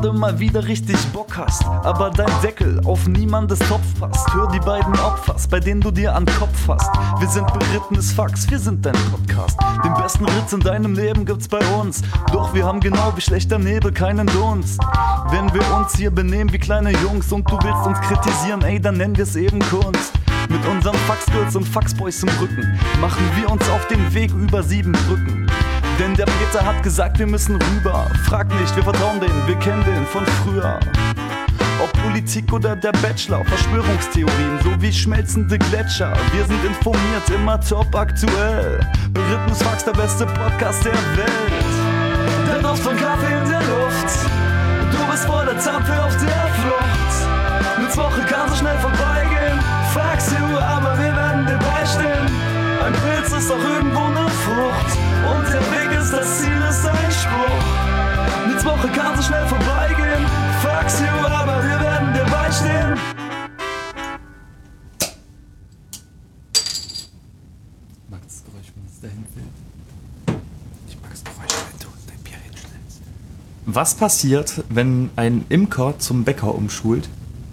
gerade mal wieder richtig Bock hast, aber dein Deckel auf niemandes Topf passt. Hör die beiden Opfers, bei denen du dir an den Kopf fasst. Wir sind berittenes Fax, wir sind dein Podcast. Den besten Ritz in deinem Leben gibt's bei uns. Doch wir haben genau wie schlechter Nebel keinen Dunst. Wenn wir uns hier benehmen wie kleine Jungs und du willst uns kritisieren, ey, dann nennen wir's eben Kunst. Mit unseren Faxgirls und Faxboys im Rücken machen wir uns auf den Weg über 7 Brücken. Denn der Peter hat gesagt, wir müssen rüber. Frag nicht, wir vertrauen den, wir kennen den von früher. Ob Politik oder der Bachelor, Verschwörungstheorien sowie schmelzende Gletscher. Wir sind informiert, immer top aktuell. Berittenes Fax, der beste Podcast der Welt. Der Duft von Kaffee in der Luft. Du bist vor der Zapfe auf der Flucht. Eine Woche kann so schnell vorbeigehen. Fax you, aber wir werden dir beistehen. Ein Pilz ist auch irgendwo eine Frucht. Und der Weg ist das Ziel, ist ein Spruch. Eine Woche kann so schnell vorbeigehen. Fax you, aber wir werden dir beistehen. Ich mag das Geräusch, wenn es dahin will. Ich mag das Geräusch, wenn du dein Bier hinstellst. Was passiert, wenn ein Imker zum Bäcker umschult?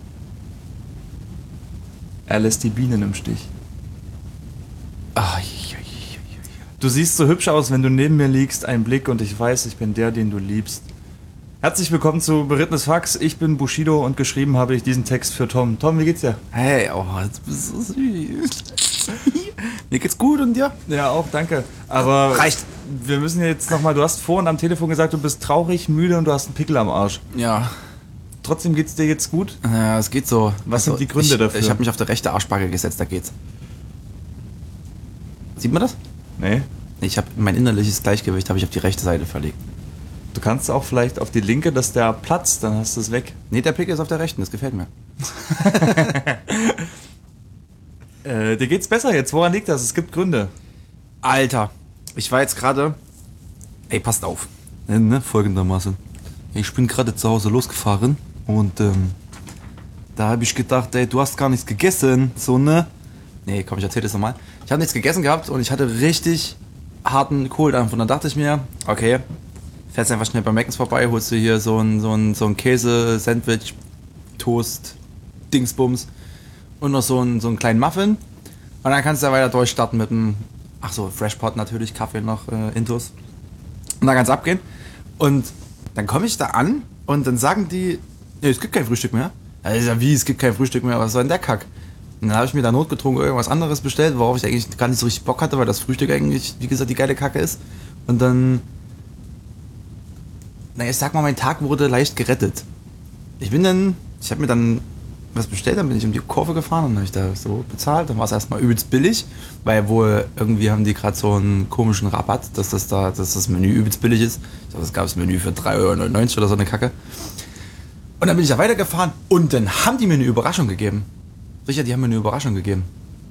Er lässt die Bienen im Stich. Du siehst so hübsch aus, wenn du neben mir liegst, ein Blick und ich weiß, ich bin der, den du liebst. Herzlich willkommen zu Berittenes Fax. Ich bin Bushido und geschrieben habe ich diesen Text für Tom. Tom, wie geht's dir? Hey, oh, du bist so süß. Mir geht's gut und dir? Ja, auch, danke. Aber reicht. Wir müssen jetzt nochmal, du hast vorhin am Telefon gesagt, du bist traurig, müde und du hast einen Pickel am Arsch. Ja. Trotzdem geht's dir jetzt gut? Ja, es geht so. Was sind die Gründe dafür? Ich habe mich auf der rechte Arschbacke gesetzt, da geht's. Sieht man das? Nee. Ich habe mein innerliches Gleichgewicht habe ich auf die rechte Seite verlegt. Du kannst auch vielleicht auf die linke, dass der platzt, dann hast du es weg. Nee, der Pickel ist auf der rechten, das gefällt mir. Dir geht's besser jetzt. Woran liegt das? Es gibt Gründe. Alter, ich war jetzt gerade... Ey, passt auf. Ne, folgendermaßen. Ich bin gerade zu Hause losgefahren und da habe ich gedacht, ey, du hast gar nichts gegessen. So, ne? Nee, komm, ich erzähl das nochmal. Ich habe nichts gegessen gehabt und ich hatte richtig harten Kohldampf. Und dann dachte ich mir, okay, fährst einfach schnell bei Mc's vorbei, holst du hier so ein Käse-Sandwich, Toast, Dingsbums und noch so einen kleinen Muffin. Und dann kannst du ja weiter durchstarten mit einem, Freshpot natürlich, Kaffee noch, Intus. Und dann kann's abgehen. Und dann komme ich da an und dann sagen die, nee, es gibt kein Frühstück mehr. Also wie, es gibt kein Frühstück mehr, was soll denn der Kack? Und dann habe ich mir da notgedrungen irgendwas anderes bestellt, worauf ich eigentlich gar nicht so richtig Bock hatte, weil das Frühstück eigentlich, wie gesagt, die geile Kacke ist. Und dann, ich sag mal, mein Tag wurde leicht gerettet. Ich habe mir dann was bestellt, dann bin ich um die Kurve gefahren und habe ich da so bezahlt. Dann war es erstmal übelst billig, weil wohl irgendwie haben die gerade so einen komischen Rabatt, dass das Menü übelst billig ist. Ich glaube, es gab das Menü für 3,99 € oder so eine Kacke. Und dann bin ich da weitergefahren und dann haben die mir eine Überraschung gegeben. Richard, die haben mir eine Überraschung gegeben.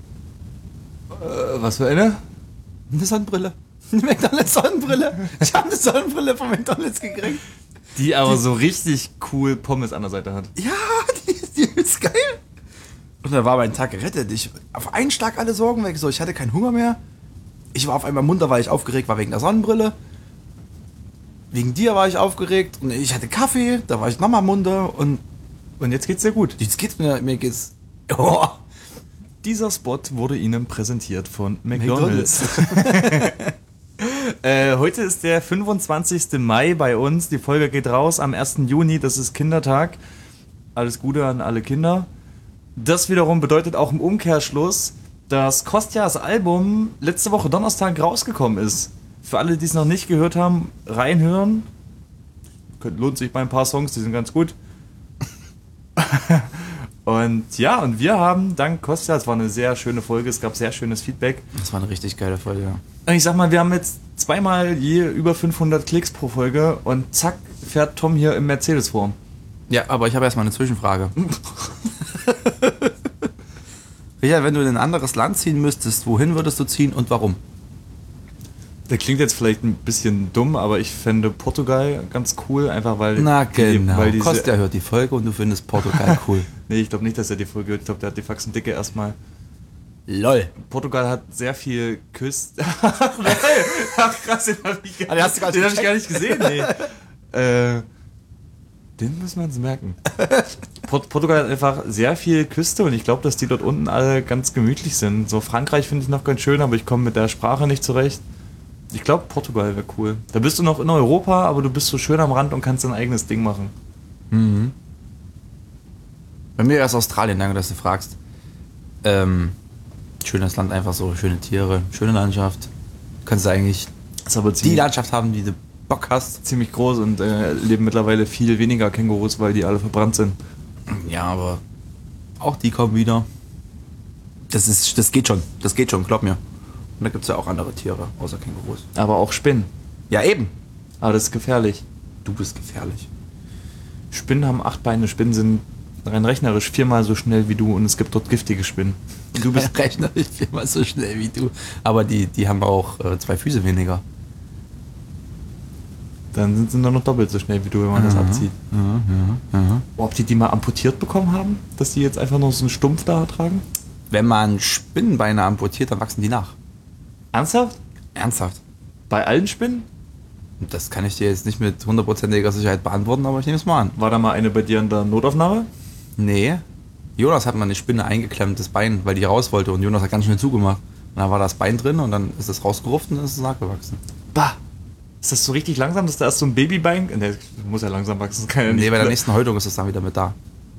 Was für eine? Eine Sonnenbrille. Eine McDonald's-Sonnenbrille. Ich habe eine Sonnenbrille von McDonald's gekriegt. Die aber so richtig cool Pommes an der Seite hat. Ja, die ist geil. Und dann war mein Tag gerettet. Auf einen Schlag alle Sorgen weg. So, ich hatte keinen Hunger mehr. Ich war auf einmal munter, weil ich aufgeregt war wegen der Sonnenbrille. Wegen dir war ich aufgeregt. Und ich hatte Kaffee. Da war ich nochmal munter. Und jetzt geht's dir gut. jetzt geht's mir geht's... Oh. Dieser Spot wurde Ihnen präsentiert von McDonald's. Heute ist der 25. Mai bei uns. Die Folge geht raus am 1. Juni. Das ist Kindertag. Alles Gute an alle Kinder. Das wiederum bedeutet auch im Umkehrschluss, dass Kostjas Album letzte Woche Donnerstag rausgekommen ist. Für alle, die es noch nicht gehört haben, reinhören. Lohnt sich bei ein paar Songs, die sind ganz gut. Und ja, und wir haben dank Kostja, es war eine sehr schöne Folge, es gab sehr schönes Feedback. Das war eine richtig geile Folge, ja. Und ich sag mal, wir haben jetzt zweimal je über 500 Klicks pro Folge und zack, fährt Tom hier im Mercedes vor. Ja, aber ich habe erstmal eine Zwischenfrage. Richard, wenn du in ein anderes Land ziehen müsstest, wohin würdest du ziehen und warum? Der klingt jetzt vielleicht ein bisschen dumm, aber ich fände Portugal ganz cool, einfach weil... Na genau, weil Kostja hört die Folge und du findest Portugal cool. Nee, ich glaube nicht, dass er die Folge hört. Ich glaube, der hat die Faxendicke erstmal... LOL. Portugal hat sehr viel Küste... Ach krass, den habe ich gar nicht gesehen. Nee. Den müssen wir uns merken. Portugal hat einfach sehr viel Küste und ich glaube, dass die dort unten alle ganz gemütlich sind. So Frankreich finde ich noch ganz schön, aber ich komme mit der Sprache nicht zurecht. Ich glaube, Portugal wäre cool. Da bist du noch in Europa, aber du bist so schön am Rand und kannst dein eigenes Ding machen. Mhm. Bei mir ist Australien, danke, dass du fragst. Schönes Land, einfach so, schöne Tiere, schöne Landschaft. Du kannst eigentlich Das ist aber die Landschaft haben, die du Bock hast. ziemlich groß und leben mittlerweile viel weniger Kängurus, weil die alle verbrannt sind. Ja, aber auch die kommen wieder. Das geht schon, glaub mir. Und da gibt es ja auch andere Tiere, außer Kängurus. Aber auch Spinnen. Ja, eben. Aber das ist gefährlich. Du bist gefährlich. Spinnen haben 8 Beine. Spinnen sind rein rechnerisch 4-mal so schnell wie du und es gibt dort giftige Spinnen. Und du bist rechnerisch 4-mal so schnell wie du. Aber die haben auch 2 Füße weniger. Dann sind sie nur noch doppelt so schnell wie du, wenn man das abzieht. Ob die mal amputiert bekommen haben? Dass die jetzt einfach noch so einen Stumpf da tragen? Wenn man Spinnenbeine amputiert, dann wachsen die nach. Ernsthaft? Ernsthaft? Bei allen Spinnen? Das kann ich dir jetzt nicht mit 100%iger Sicherheit beantworten, aber ich nehme es mal an. War da mal eine bei dir in der Notaufnahme? Nee. Jonas hat mal eine Spinne eingeklemmt, das Bein, weil die raus wollte und Jonas hat ganz schnell zugemacht. Und dann war das Bein drin und dann ist es rausgerupft und dann ist es nachgewachsen. Bah! Ist das so richtig langsam, dass da erst so ein Babybein... Ne, muss ja langsam wachsen. Das kann ja nicht Nee, bei der nächsten Häutung ist es dann wieder mit da.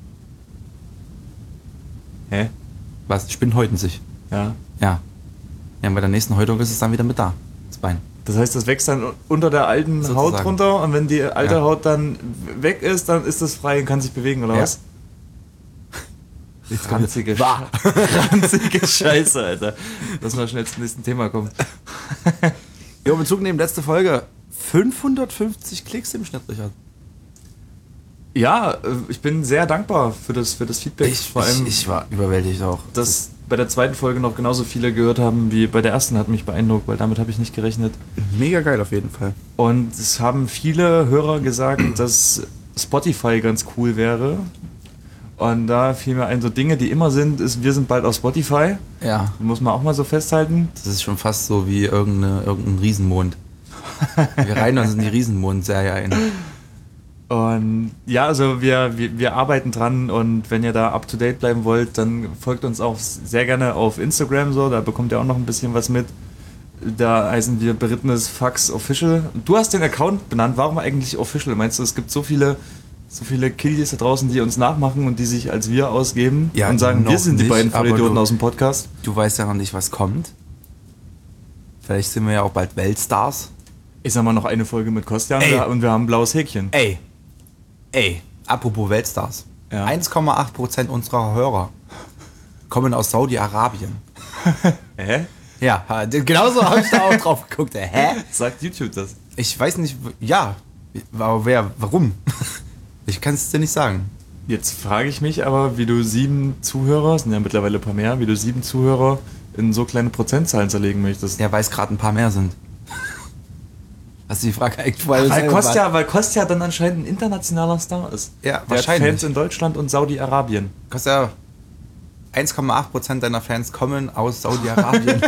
Hä? Was? Die Spinnen häuten sich. Ja. Ja. Ja, und bei der nächsten Häutung ist es dann wieder mit da. Das Bein. Das heißt, das wächst dann unter der alten Sozusagen. Haut runter und wenn die alte Ja. Haut dann weg ist, dann ist das frei und kann sich bewegen, oder Ja. was? Ranzige Scheiße, Alter. Lass mal schnell zum nächsten Thema kommen. Jo, Bezug nehmen, letzte Folge. 550 Klicks im Schnitt, Richard. Ja, ich bin sehr dankbar für das Feedback. Vor allem, ich war überwältigt auch. dass bei der zweiten Folge noch genauso viele gehört haben wie bei der ersten, hat mich beeindruckt, weil damit habe ich nicht gerechnet. Mega geil auf jeden Fall. Und es haben viele Hörer gesagt, dass Spotify ganz cool wäre. Und da fiel mir ein, so Dinge, die immer sind, ist, wir sind bald auf Spotify. Ja. Muss man auch mal so festhalten. Das ist schon fast so wie irgendein Riesenmond. Wir reihen uns in die Riesenmond-Serie ein. Und ja, also wir arbeiten dran und wenn ihr da up to date bleiben wollt, dann folgt uns auch sehr gerne auf Instagram, so, da bekommt ihr auch noch ein bisschen was mit. Da heißen wir Berittenes Fax Official. Du hast den Account benannt, warum eigentlich Official? Meinst du, es gibt so viele Kiddies da draußen, die uns nachmachen und die sich als wir ausgeben Ja, und sagen, noch wir sind die nicht, beiden aber Vollidioten du- aus dem Podcast? Du weißt ja noch nicht, was kommt. Vielleicht sind wir ja auch bald Weltstars. Ich sag mal noch eine Folge mit Kostja Ey. und wir haben ein blaues Häkchen. Ey, apropos Weltstars. Ja. 1,8% unserer Hörer kommen aus Saudi-Arabien. Hä? Ja, genauso habe ich da auch drauf geguckt. Hä? Sagt YouTube das? Ich weiß nicht, ja, aber warum? Ich kann es dir nicht sagen. Jetzt frage ich mich aber, wie du 7 Zuhörer, es sind ja mittlerweile ein paar mehr, wie du 7 Zuhörer in so kleine Prozentzahlen zerlegen möchtest. Ja, weil es gerade ein paar mehr sind. Hast du die Frage eigentlich vorher Weil Kostja dann anscheinend ein internationaler Star ist. Ja, Der hat wahrscheinlich. Fans in Deutschland und Saudi-Arabien. Kostja, 1,8% deiner Fans kommen aus Saudi-Arabien.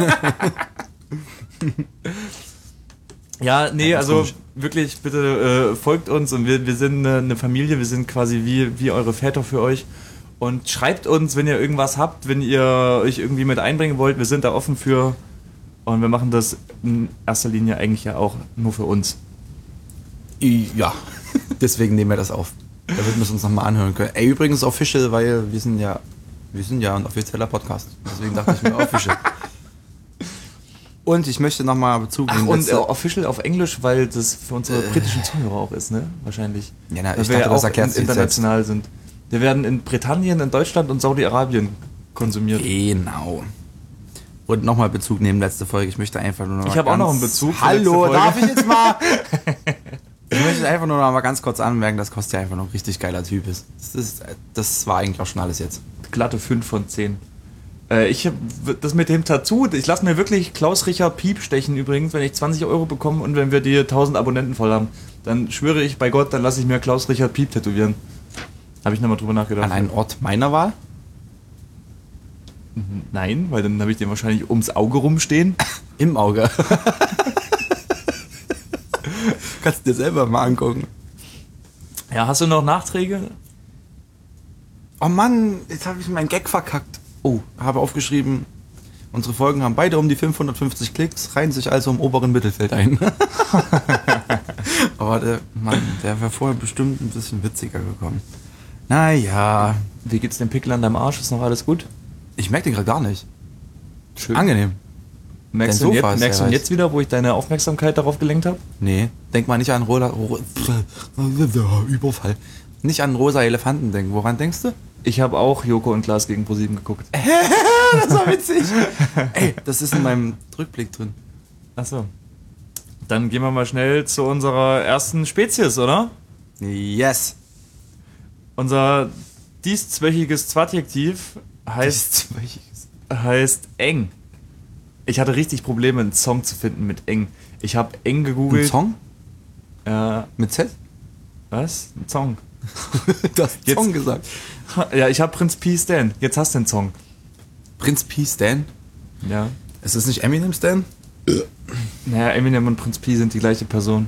Ja, nee, Ja, das ist also komisch. wirklich, bitte folgt uns und wir sind eine Familie, wir sind quasi wie eure Väter für euch. Und schreibt uns, wenn ihr irgendwas habt, wenn ihr euch irgendwie mit einbringen wollt, wir sind da offen für. Und wir machen das in erster Linie eigentlich ja auch nur für uns. Ja, deswegen nehmen wir das auf. Da würden wir es uns nochmal anhören können. Ey, übrigens official, weil wir sind ja ein offizieller Podcast. Deswegen dachte ich mir official. Und ich möchte nochmal Bezug Ach, nehmen. und letzte- official auf Englisch, weil das für unsere britischen Zuhörer auch ist, ne? Wahrscheinlich. Ja, na, Weil ich wir dachte, ja das auch erklärst du jetzt international sind. Wir werden in Britannien, in Deutschland und Saudi-Arabien konsumiert. Genau. Und nochmal Bezug nehmen, letzte Folge. Ich möchte einfach nur noch Ich habe auch noch einen Bezug zur Hallo, letzten Folge. darf ich jetzt mal? Ich möchte einfach nur noch mal ganz kurz anmerken, dass Kostja einfach noch ein richtig geiler Typ ist. Das war eigentlich auch schon alles jetzt. Glatte 5 von 10. Ich hab das mit dem Tattoo, ich lasse mir wirklich Klaus-Richard Piep stechen übrigens, wenn ich 20 Euro bekomme und wenn wir die 1000 Abonnenten voll haben. Dann schwöre ich bei Gott, dann lasse ich mir Klaus-Richard Piep tätowieren. Habe ich nochmal drüber nachgedacht. An einen Ort meiner Wahl? Nein, weil dann habe ich den wahrscheinlich ums Auge rumstehen. Im Auge. Kannst du dir selber mal angucken. Ja, hast du noch Nachträge? Oh Mann, jetzt habe ich meinen Gag verkackt. Oh, habe aufgeschrieben, unsere Folgen haben beide um die 550 Klicks, reihen sich also im oberen Mittelfeld ein. Aber der wäre vorher bestimmt ein bisschen witziger gekommen. Naja. Wie geht's dem Pickel an deinem Arsch? Ist noch alles gut? Ich merke den gerade gar nicht. Schön. Angenehm. Merkst Dein du Sofa ist merkst du sehr jetzt wieder, wo ich deine Aufmerksamkeit darauf gelenkt habe? Nee, denk mal nicht an Überfall. Nicht an rosa Elefanten denken. Woran denkst du? Ich habe auch Joko und Klaas gegen ProSieben geguckt. Das war witzig. Ey, das ist in meinem Rückblick drin. Achso. Dann gehen wir mal schnell zu unserer ersten Spezies, oder? Yes. Unser dieszwöchiges Zwadjektiv heißt eng. Ich hatte richtig Probleme, einen Song zu finden mit eng. Ich habe eng gegoogelt. Ein Song? Mit Z? Was? Ein Song. Du hast Jetzt- Song gesagt. Ja, ich habe Prinz P. Stan. Jetzt hast du den Song. Prinz P. Stan? Ja. Ist das nicht Eminem Stan? Naja, Eminem und Prinz P sind die gleiche Person.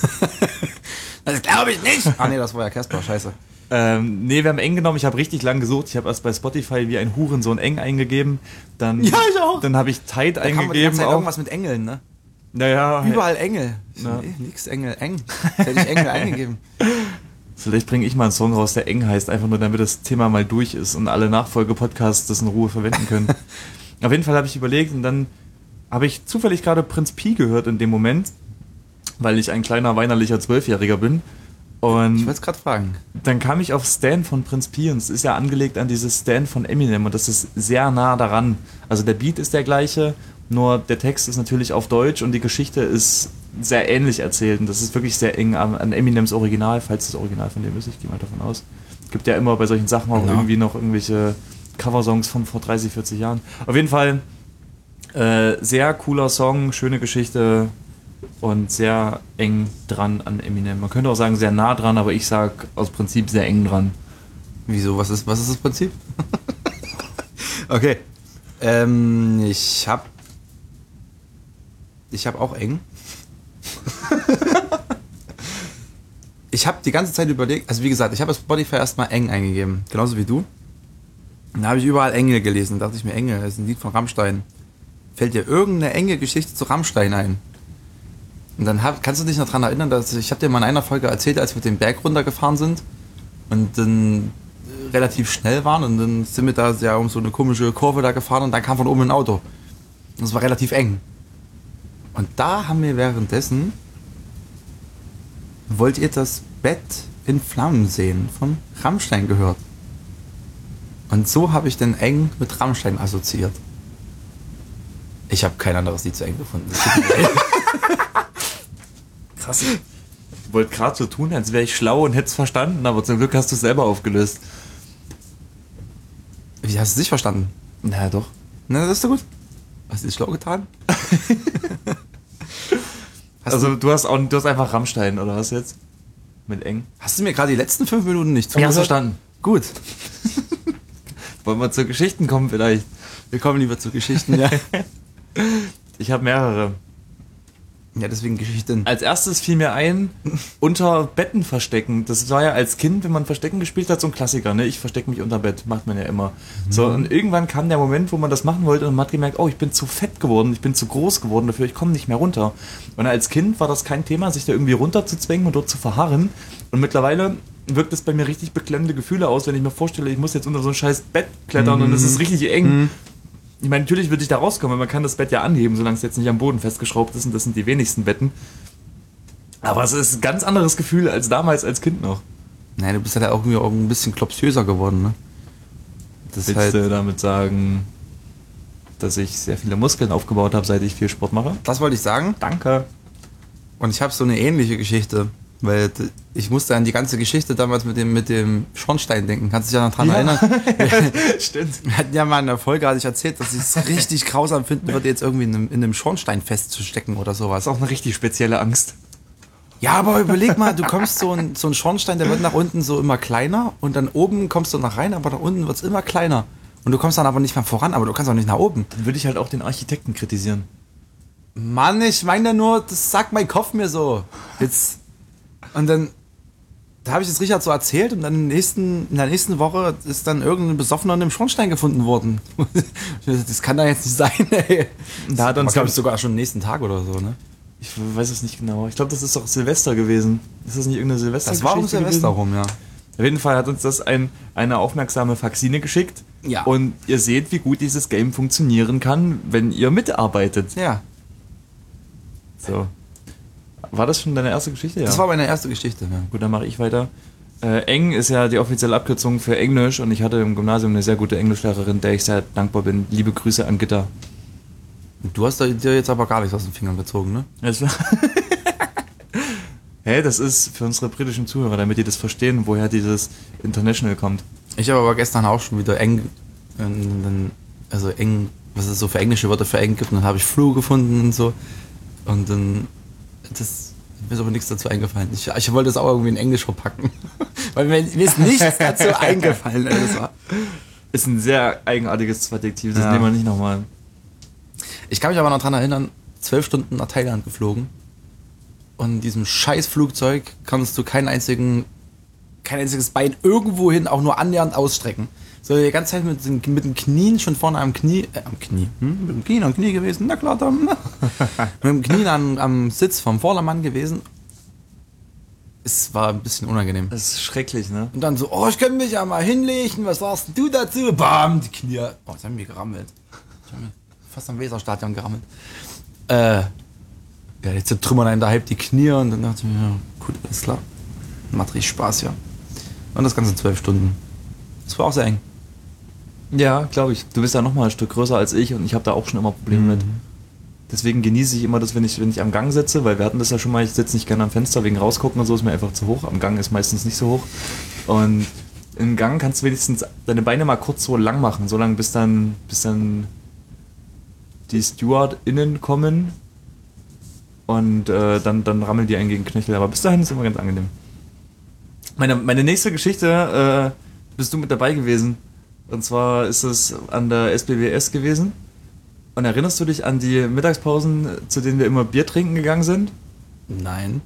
Das glaube ich nicht. Ah nee, das war ja Casper, scheiße. Nee, wir haben eng genommen. Ich habe richtig lang gesucht. Ich habe erst bei Spotify wie ein Hurensohn eng eingegeben. Dann, Ja, ich auch. Dann habe ich Tide Da kam die ganze eingegeben. Zeit Auch. irgendwas mit Engeln, ne? Naja, Überall Engel. Ja. Nee, nix Engel, eng. Hätte ich Engel eingegeben. vielleicht bringe ich mal einen Song raus, der eng heißt, einfach nur damit das Thema mal durch ist und alle Nachfolge-Podcasts das in Ruhe verwenden können. Auf jeden Fall habe ich überlegt und dann habe ich zufällig gerade Prinz Pi gehört in dem Moment, weil ich ein kleiner weinerlicher 12-Jähriger bin. Ich Und wollte es gerade fragen. dann kam ich auf Stan von Prinz Pi und es ist ja angelegt an dieses Stan von Eminem und das ist sehr nah daran. Also der Beat ist der gleiche, nur der Text ist natürlich auf Deutsch und die Geschichte ist sehr ähnlich erzählt und das ist wirklich sehr eng an Eminems Original, falls das Original von dem ist, ich gehe mal davon aus. Gibt ja immer bei solchen Sachen auch Ja. irgendwie noch irgendwelche Coversongs von vor 30, 40 Jahren. Auf jeden Fall sehr cooler Song, schöne Geschichte und sehr eng dran an Eminem. Man könnte auch sagen sehr nah dran, aber ich sag aus Prinzip sehr eng dran. Wieso? Was ist das Prinzip? Okay. Ich hab auch eng. Ich habe die ganze Zeit überlegt, also wie gesagt, ich habe bei Spotify erstmal eng eingegeben, genauso wie du. Dann habe ich überall Engel gelesen, da dachte ich mir, Engel, das ist ein Lied von Rammstein. Fällt dir irgendeine enge Geschichte zu Rammstein ein? Und dann kannst du dich noch daran erinnern, dass ich habe dir mal in einer Folge erzählt, als wir den Berg runtergefahren sind und dann relativ schnell waren und dann sind wir da ja um so eine komische Kurve da gefahren und dann kam von oben ein Auto. Und es war relativ eng. Und da haben wir währenddessen Wollt ihr das Bett in Flammen sehen von Rammstein gehört. Und so habe ich den eng mit Rammstein assoziiert. Ich habe kein anderes Lied zu eng gefunden. Das tut mir leid. Krass. Ich wollte gerade so tun, als wäre ich schlau und hätte es verstanden, aber zum Glück hast du es selber aufgelöst. Wie hast du es nicht verstanden? Na doch. Na, das ist doch gut. Hast du dich schlau getan? Du hast einfach Rammstein, oder was jetzt? Mit eng. Hast du mir gerade die letzten 5 Minuten nicht Ja, zugehört? verstanden. Gut. Wollen wir zu Geschichten kommen vielleicht? Wir kommen lieber zu Geschichten, ja. Ich habe mehrere. Ja, deswegen Geschichten. Als erstes fiel mir ein, unter Betten verstecken. Das war ja als Kind, wenn man Verstecken gespielt hat, so ein Klassiker, ne? Ich verstecke mich unter Bett, macht man ja immer. So, und irgendwann kam der Moment, wo man das machen wollte und man hat gemerkt, oh, ich bin zu fett geworden, ich bin zu groß geworden dafür, ich komme nicht mehr runter. Und als Kind war das kein Thema, sich da irgendwie runterzuzwängen und dort zu verharren. Und mittlerweile wirkt es bei mir richtig beklemmende Gefühle aus, wenn ich mir vorstelle, ich muss jetzt unter so ein scheiß Bett klettern und es ist richtig eng. Ich meine, natürlich würde ich da rauskommen, weil man kann das Bett ja anheben, solange es jetzt nicht am Boden festgeschraubt ist und das sind die wenigsten Betten. Aber es ist ein ganz anderes Gefühl als damals als Kind noch. Nein, du bist halt auch irgendwie auch ein bisschen klopsiöser geworden, ne? Das ist Willst halt, du damit sagen, dass ich sehr viele Muskeln aufgebaut habe, seit ich viel Sport mache? das wollte ich sagen. Danke. Und ich habe so eine ähnliche Geschichte, weil ich musste an die ganze Geschichte damals mit dem Schornstein denken. Kannst du dich ja noch dran erinnern? Stimmt. Wir hatten ja mal in der Folge, hatte ich erzählt, dass ich es richtig grausam finden würde, jetzt irgendwie in einem Schornstein festzustecken oder sowas. Das ist auch eine richtig spezielle Angst. Ja, aber überleg mal, du kommst so ein Schornstein, der wird nach unten so immer kleiner und dann oben kommst du nach rein, aber nach unten wird es immer kleiner. Und du kommst dann aber nicht mehr voran, aber du kannst auch nicht nach oben. Dann würde ich halt auch den Architekten kritisieren. Mann, ich meine ja nur, das sagt mein Kopf mir so. Jetzt. Und dann. da habe ich es Richard so erzählt und dann in der nächsten Woche ist dann irgendein Besoffener in einem Schornstein gefunden worden. Das kann da jetzt nicht sein, ey. Da hat uns, glaube ich, sogar schon am nächsten Tag oder so, ne? ich weiß es nicht genau. Ich glaube, das ist doch Silvester gewesen. Ist das nicht irgendeine Silvester-Geschichte? Das war um Silvester rum, ja. Auf jeden Fall hat uns das eine aufmerksame Faxine geschickt. Ja. Und ihr seht, wie gut dieses Game funktionieren kann, wenn ihr mitarbeitet. Ja. So. War das schon deine erste Geschichte? Ja. Das war meine erste Geschichte, ne? Gut, dann mache ich weiter. Eng ist ja die offizielle Abkürzung für Englisch und ich hatte im Gymnasium eine sehr gute Englischlehrerin, der ich sehr dankbar bin. Liebe Grüße an Gitta. Du hast dir jetzt aber gar nichts aus den Fingern gezogen, ne? Hey, das ist für unsere britischen Zuhörer, damit die das verstehen, woher dieses International kommt. Ich habe aber gestern auch schon wieder eng, was es so für englische Wörter für eng gibt, und dann habe ich Flu gefunden und so. Und dann, mir ist aber nichts dazu eingefallen. Ich wollte das auch irgendwie in Englisch verpacken. Weil mir ist nichts dazu eingefallen. Ist ein sehr eigenartiges Adjektiv, das Ja. nehmen wir nicht nochmal. Ich kann mich aber noch daran erinnern, 12 Stunden nach Thailand geflogen. Und in diesem scheiß Flugzeug kannst du kein einziges Bein irgendwo hin auch nur annähernd ausstrecken. So die ganze Zeit mit den Knien schon vorne am Knie gewesen, na klar, dann. Mit dem Knien am Sitz vom Vordermann gewesen. Es war ein bisschen unangenehm. Das ist schrecklich, ne? Und dann so, ich könnte mich ja mal hinlegen, was sagst du dazu? Bam, die Knie. Oh, das haben wir gerammelt. Ich habe mir fast am Weserstadion gerammelt. Ja, jetzt zertrümmern einem da halb die Knie und dann dachte ich mir, ja, gut, alles klar. Macht richtig Spaß, ja. Und das Ganze 12 Stunden. Das war auch sehr eng. Ja, glaube ich. Du bist ja nochmal ein Stück größer als ich und ich habe da auch schon immer Probleme mit. Deswegen genieße ich immer das, wenn ich am Gang sitze, weil wir hatten das ja schon mal, ich sitze nicht gerne am Fenster wegen rausgucken und so, ist mir einfach zu hoch. Am Gang ist meistens nicht so hoch. Und im Gang kannst du wenigstens deine Beine mal kurz so lang machen, so lang bis dann die StewardInnen kommen und dann rammeln die einen gegen Knöchel. Aber bis dahin ist immer ganz angenehm. Meine nächste Geschichte bist du mit dabei gewesen. Und zwar ist es an der SBWS gewesen. Und erinnerst du dich an die Mittagspausen, zu denen wir immer Bier trinken gegangen sind? Nein.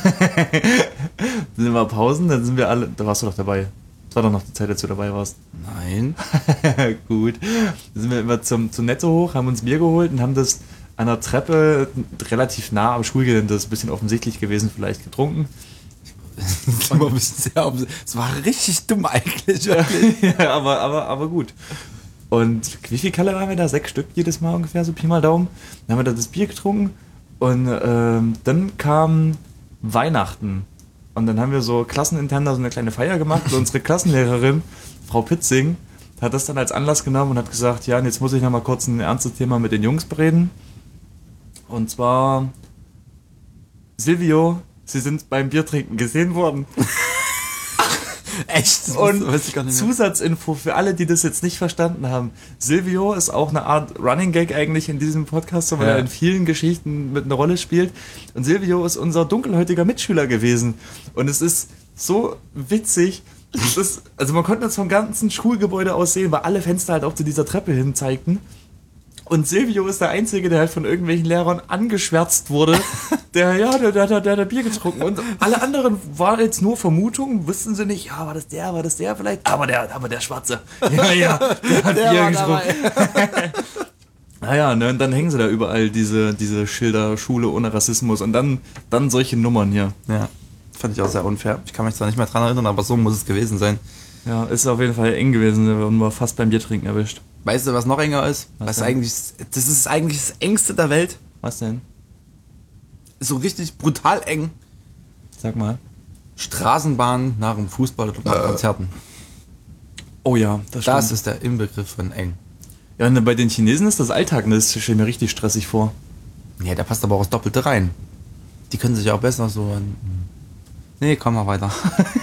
Sind immer Pausen, dann sind wir alle. Da warst du doch dabei. Das war doch noch die Zeit, als du dabei warst. Nein. Gut. Dann sind wir immer zum Netto hoch, haben uns Bier geholt und haben das an der Treppe relativ nah am Schulgelände, das ist ein bisschen offensichtlich gewesen, vielleicht getrunken. Das war richtig dumm eigentlich. Ja, aber gut. Und wie viel Kalle waren wir da? 6 Stück jedes Mal ungefähr, so Pi mal Daumen. Dann haben wir da das Bier getrunken und dann kam Weihnachten. Und dann haben wir so klassenintern da so eine kleine Feier gemacht und unsere Klassenlehrerin, Frau Pitzing, hat das dann als Anlass genommen und hat gesagt, ja, und jetzt muss ich noch mal kurz ein ernstes Thema mit den Jungs bereden. Und zwar, Silvio, Sie sind beim Biertrinken gesehen worden. Echt? Und weiß ich gar nicht mehr. Zusatzinfo für alle, die das jetzt nicht verstanden haben. Silvio ist auch eine Art Running Gag eigentlich in diesem Podcast, weil er in vielen Geschichten mit einer Rolle spielt. Und Silvio ist unser dunkelhäutiger Mitschüler gewesen. Und es ist so witzig. Also man konnte das vom ganzen Schulgebäude aus sehen, weil alle Fenster halt auch zu dieser Treppe hin zeigten. Und Silvio ist der Einzige, der halt von irgendwelchen Lehrern angeschwärzt wurde. Der hat Bier getrunken. Und alle anderen waren jetzt nur Vermutungen, wussten sie nicht, ja, war das der vielleicht? Aber der Schwarze. Ja, der hat Bier getrunken. Naja, ne, und dann hängen sie da überall diese Schilder, Schule ohne Rassismus und dann solche Nummern hier. Ja, fand ich auch sehr unfair. Ich kann mich zwar nicht mehr dran erinnern, aber so muss es gewesen sein. Ja, ist auf jeden Fall eng gewesen, wir wurden mal fast beim Biertrinken erwischt. Weißt du, was noch enger ist? Das ist eigentlich das Engste der Welt. Was denn? So richtig brutal eng. Sag mal. Straßenbahn nach dem Fußball oder nach Konzerten. Oh ja, Das ist der Inbegriff von eng. Ja, und bei den Chinesen ist das Alltag, ne? Das stelle mir richtig stressig vor. Ja, da passt aber auch das Doppelte rein. Die können sich auch besser so an... Nee, komm mal weiter.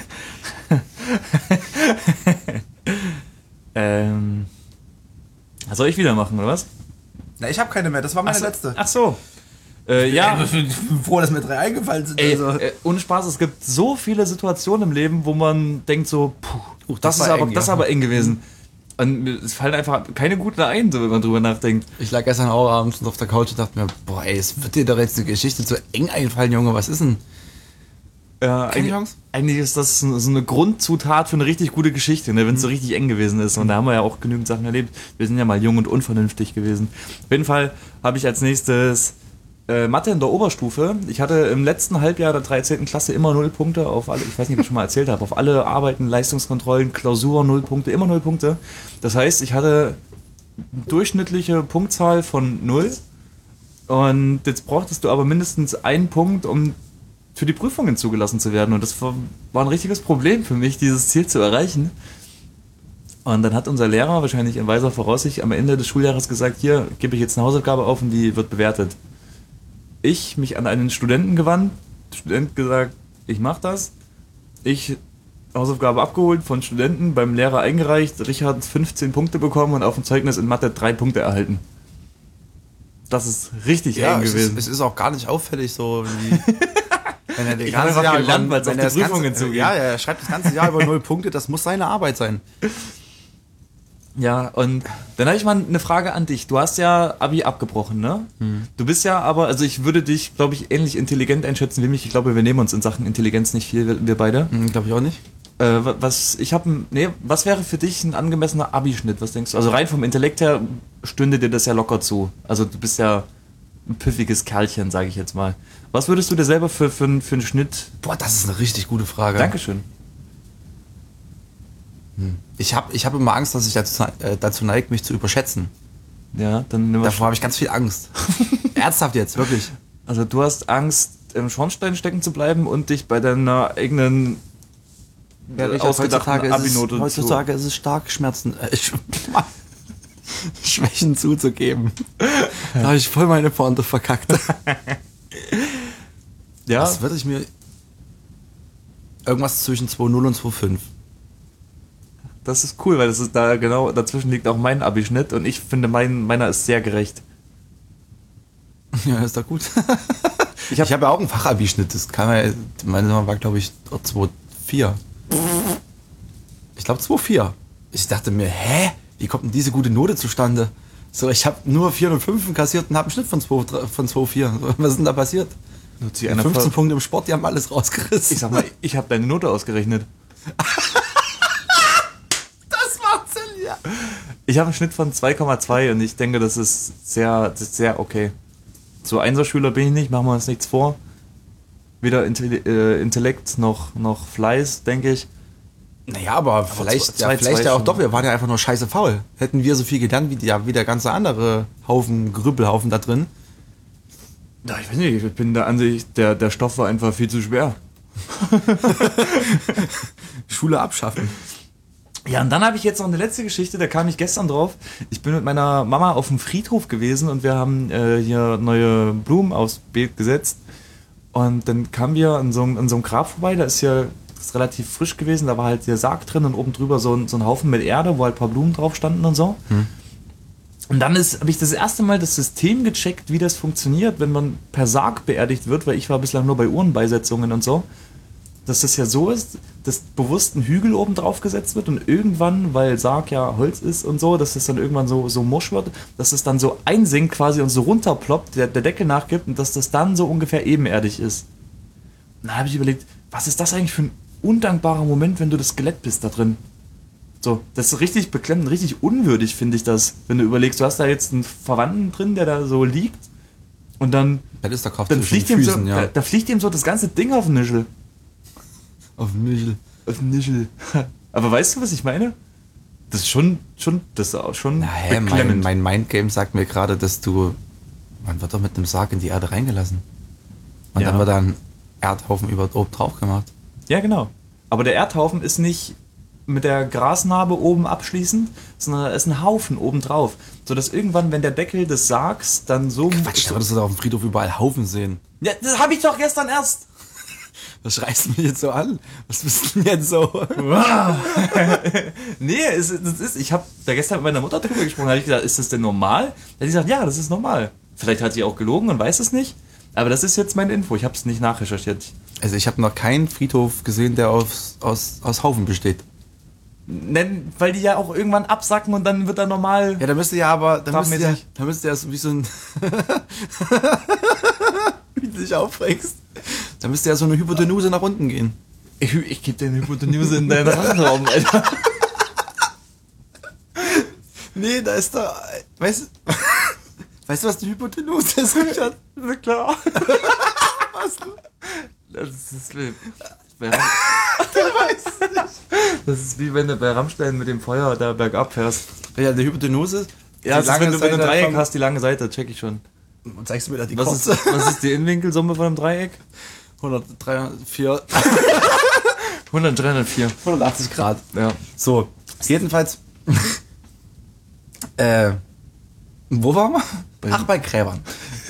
Soll ich wieder machen, oder was? Na, ich habe keine mehr, das war meine letzte. Ach so. Ja. Ich bin froh, dass mir 3 eingefallen sind. Ey, ohne Spaß, es gibt so viele Situationen im Leben, wo man denkt so, das ist aber eng gewesen. Und es fallen einfach keine guten ein, so wenn man drüber nachdenkt. Ich lag gestern auch abends auf der Couch und dachte mir, boah ey, es wird dir doch jetzt eine Geschichte zu eng einfallen, Junge, was ist denn? Keine Chance? Eigentlich ist das so eine Grundzutat für eine richtig gute Geschichte, ne, wenn es so richtig eng gewesen ist. Und da haben wir ja auch genügend Sachen erlebt. Wir sind ja mal jung und unvernünftig gewesen. Auf jeden Fall habe ich als nächstes Mathe in der Oberstufe. Ich hatte im letzten Halbjahr der 13. Klasse immer 0 Punkte auf alle, ich weiß nicht, ob ich schon mal erzählt habe, auf alle Arbeiten, Leistungskontrollen, Klausur 0 Punkte, immer 0 Punkte. Das heißt, ich hatte durchschnittliche Punktzahl von 0. Und jetzt brauchtest du aber mindestens einen Punkt, um für die Prüfungen zugelassen zu werden. Und das war ein richtiges Problem für mich, dieses Ziel zu erreichen. Und dann hat unser Lehrer, wahrscheinlich in weiser Voraussicht, am Ende des Schuljahres gesagt, hier gebe ich jetzt eine Hausaufgabe auf und die wird bewertet. Ich mich an einen Studenten gewandt, der Student gesagt, ich mach das. Ich Hausaufgabe abgeholt von Studenten, beim Lehrer eingereicht, Richard 15 Punkte bekommen und auf dem Zeugnis in Mathe 3 Punkte erhalten. Das ist richtig eng gewesen. Es ist auch gar nicht auffällig so, wie... Wenn er Ich habe einfach gelernt, weil es auf die Prüfungen zugeht. Ja, er schreibt das ganze Jahr über 0 Punkte, das muss seine Arbeit sein. Ja, und dann habe ich mal eine Frage an dich. Du hast ja Abi abgebrochen, ne? Du bist ja aber, also ich würde dich, glaube ich, ähnlich intelligent einschätzen wie mich. Ich glaube, wir nehmen uns in Sachen Intelligenz nicht viel, wir beide. Glaube ich auch nicht. Was wäre für dich ein angemessener Abi-Schnitt? Was denkst du? Also rein vom Intellekt her stünde dir das ja locker zu. Also du bist ja ein pfiffiges Kerlchen, sage ich jetzt mal. Was würdest du dir selber für einen Schnitt... Boah, das ist eine richtig gute Frage. Dankeschön. Ich hab immer Angst, dass ich dazu neige, mich zu überschätzen. Ja, dann nimm Davor habe ich ganz viel Angst. Ernsthaft jetzt, wirklich. Also du hast Angst, im Schornstein stecken zu bleiben und dich bei deiner eigenen ausgedachten Abi-Note heutzutage ist es stark, Schwächen zuzugeben. Da habe ich voll meine Pointe verkackt. Ja. Das würde ich mir... Irgendwas zwischen 2,0 und 2,5. Das ist cool, weil das ist da genau dazwischen liegt auch mein Abi-Schnitt und ich finde meiner ist sehr gerecht. Ja, ist doch gut. Ich hab ja auch einen Fachabi-Schnitt. Das kann man, meine war, glaube ich, 2,4. Ich glaube 2,4. Ich dachte mir, wie kommt denn diese gute Note zustande? So, ich habe nur 4 und 5 kassiert und habe einen Schnitt von 2,4. Was ist denn da passiert? 15 Punkte im Sport, die haben alles rausgerissen. Ich sag mal, ich habe deine Note ausgerechnet. Das macht Sinn, ja. Ich habe einen Schnitt von 2,2 und ich denke, das ist sehr okay. So Einserschüler bin ich nicht, machen wir uns nichts vor. Weder Intellekt noch Fleiß, denke ich. Naja, aber vielleicht ja auch doch, wir waren ja einfach nur scheiße faul. Hätten wir so viel gelernt wie der ganze andere Grüppelhaufen da drin. Ja, ich weiß nicht, ich bin der Ansicht, der Stoff war einfach viel zu schwer. Schule abschaffen. Ja, und dann habe ich jetzt noch eine letzte Geschichte, da kam ich gestern drauf. Ich bin mit meiner Mama auf dem Friedhof gewesen und wir haben hier neue Blumen aufs Beet gesetzt. Und dann kamen wir an so einem Grab vorbei, das ist relativ frisch gewesen, da war halt der Sarg drin und oben drüber so ein Haufen mit Erde, wo halt ein paar Blumen drauf standen und so. Und dann habe ich das erste Mal das System gecheckt, wie das funktioniert, wenn man per Sarg beerdigt wird, weil ich war bislang nur bei Urnenbeisetzungen und so. Dass das ja so ist, dass bewusst ein Hügel oben drauf gesetzt wird und irgendwann, weil Sarg ja Holz ist und so, dass das dann irgendwann so musch wird, dass es dann so einsinkt quasi und so runterploppt, der Deckel nachgibt und dass das dann so ungefähr ebenerdig ist. Und dann habe ich überlegt, was ist das eigentlich für ein undankbarer Moment, wenn du das Skelett bist da drin? So, das ist richtig beklemmend, richtig unwürdig, finde ich das, wenn du überlegst, du hast da jetzt einen Verwandten drin, der da so liegt und dann ist der Kopf dann fliegt ihm Füßen, so, da fliegt ihm so das ganze Ding auf den Nischel. Auf den Nischel. Auf den Nischel. Aber weißt du, was ich meine? Das ist schon beklemmend. Mein Mindgame sagt mir gerade, dass man wird doch mit einem Sarg in die Erde reingelassen. Und dann wird da ein Erdhaufen oben drauf gemacht. Ja, genau. Aber der Erdhaufen ist nicht mit der Grasnarbe oben abschließend, sondern da ist ein Haufen oben drauf. Sodass irgendwann, wenn der Deckel des Sargs dann so... Quatsch, da würdest du da auf dem Friedhof überall Haufen sehen. Ja, das habe ich doch gestern erst. Was schreist du mich jetzt so an? Was bist du denn jetzt so? Nee, ich habe da gestern mit meiner Mutter drüber gesprochen, habe ich gesagt, ist das denn normal? Da hat sie gesagt, ja, das ist normal. Vielleicht hat sie auch gelogen und weiß es nicht, aber das ist jetzt meine Info, ich habe es nicht nachrecherchiert. Also ich habe noch keinen Friedhof gesehen, der aus Haufen besteht. Weil die ja auch irgendwann absacken und dann wird er normal... Ja, da müsste ja wie so ein... wie du dich aufregst. Dann müsste ja so eine Hypotenuse nach unten gehen. Ich gebe dir eine Hypotenuse in deinen Rachenraum, Alter. Nee, da ist da... Weißt du, was die Hypotenuse ist, Richard? Na klar. Was? Das ist Das ist wie wenn du bei Rammstein mit dem Feuer da bergab fährst. Ja, die Hypotenuse... Ja, das ist, wenn du ein Dreieck hast, die lange Seite, check ich schon. Und zeigst du mir da die Was ist die Innenwinkelsumme von einem Dreieck? 304... 304. 180 Grad. Ja. So, jedenfalls... wo waren wir? Ach, bei Gräbern.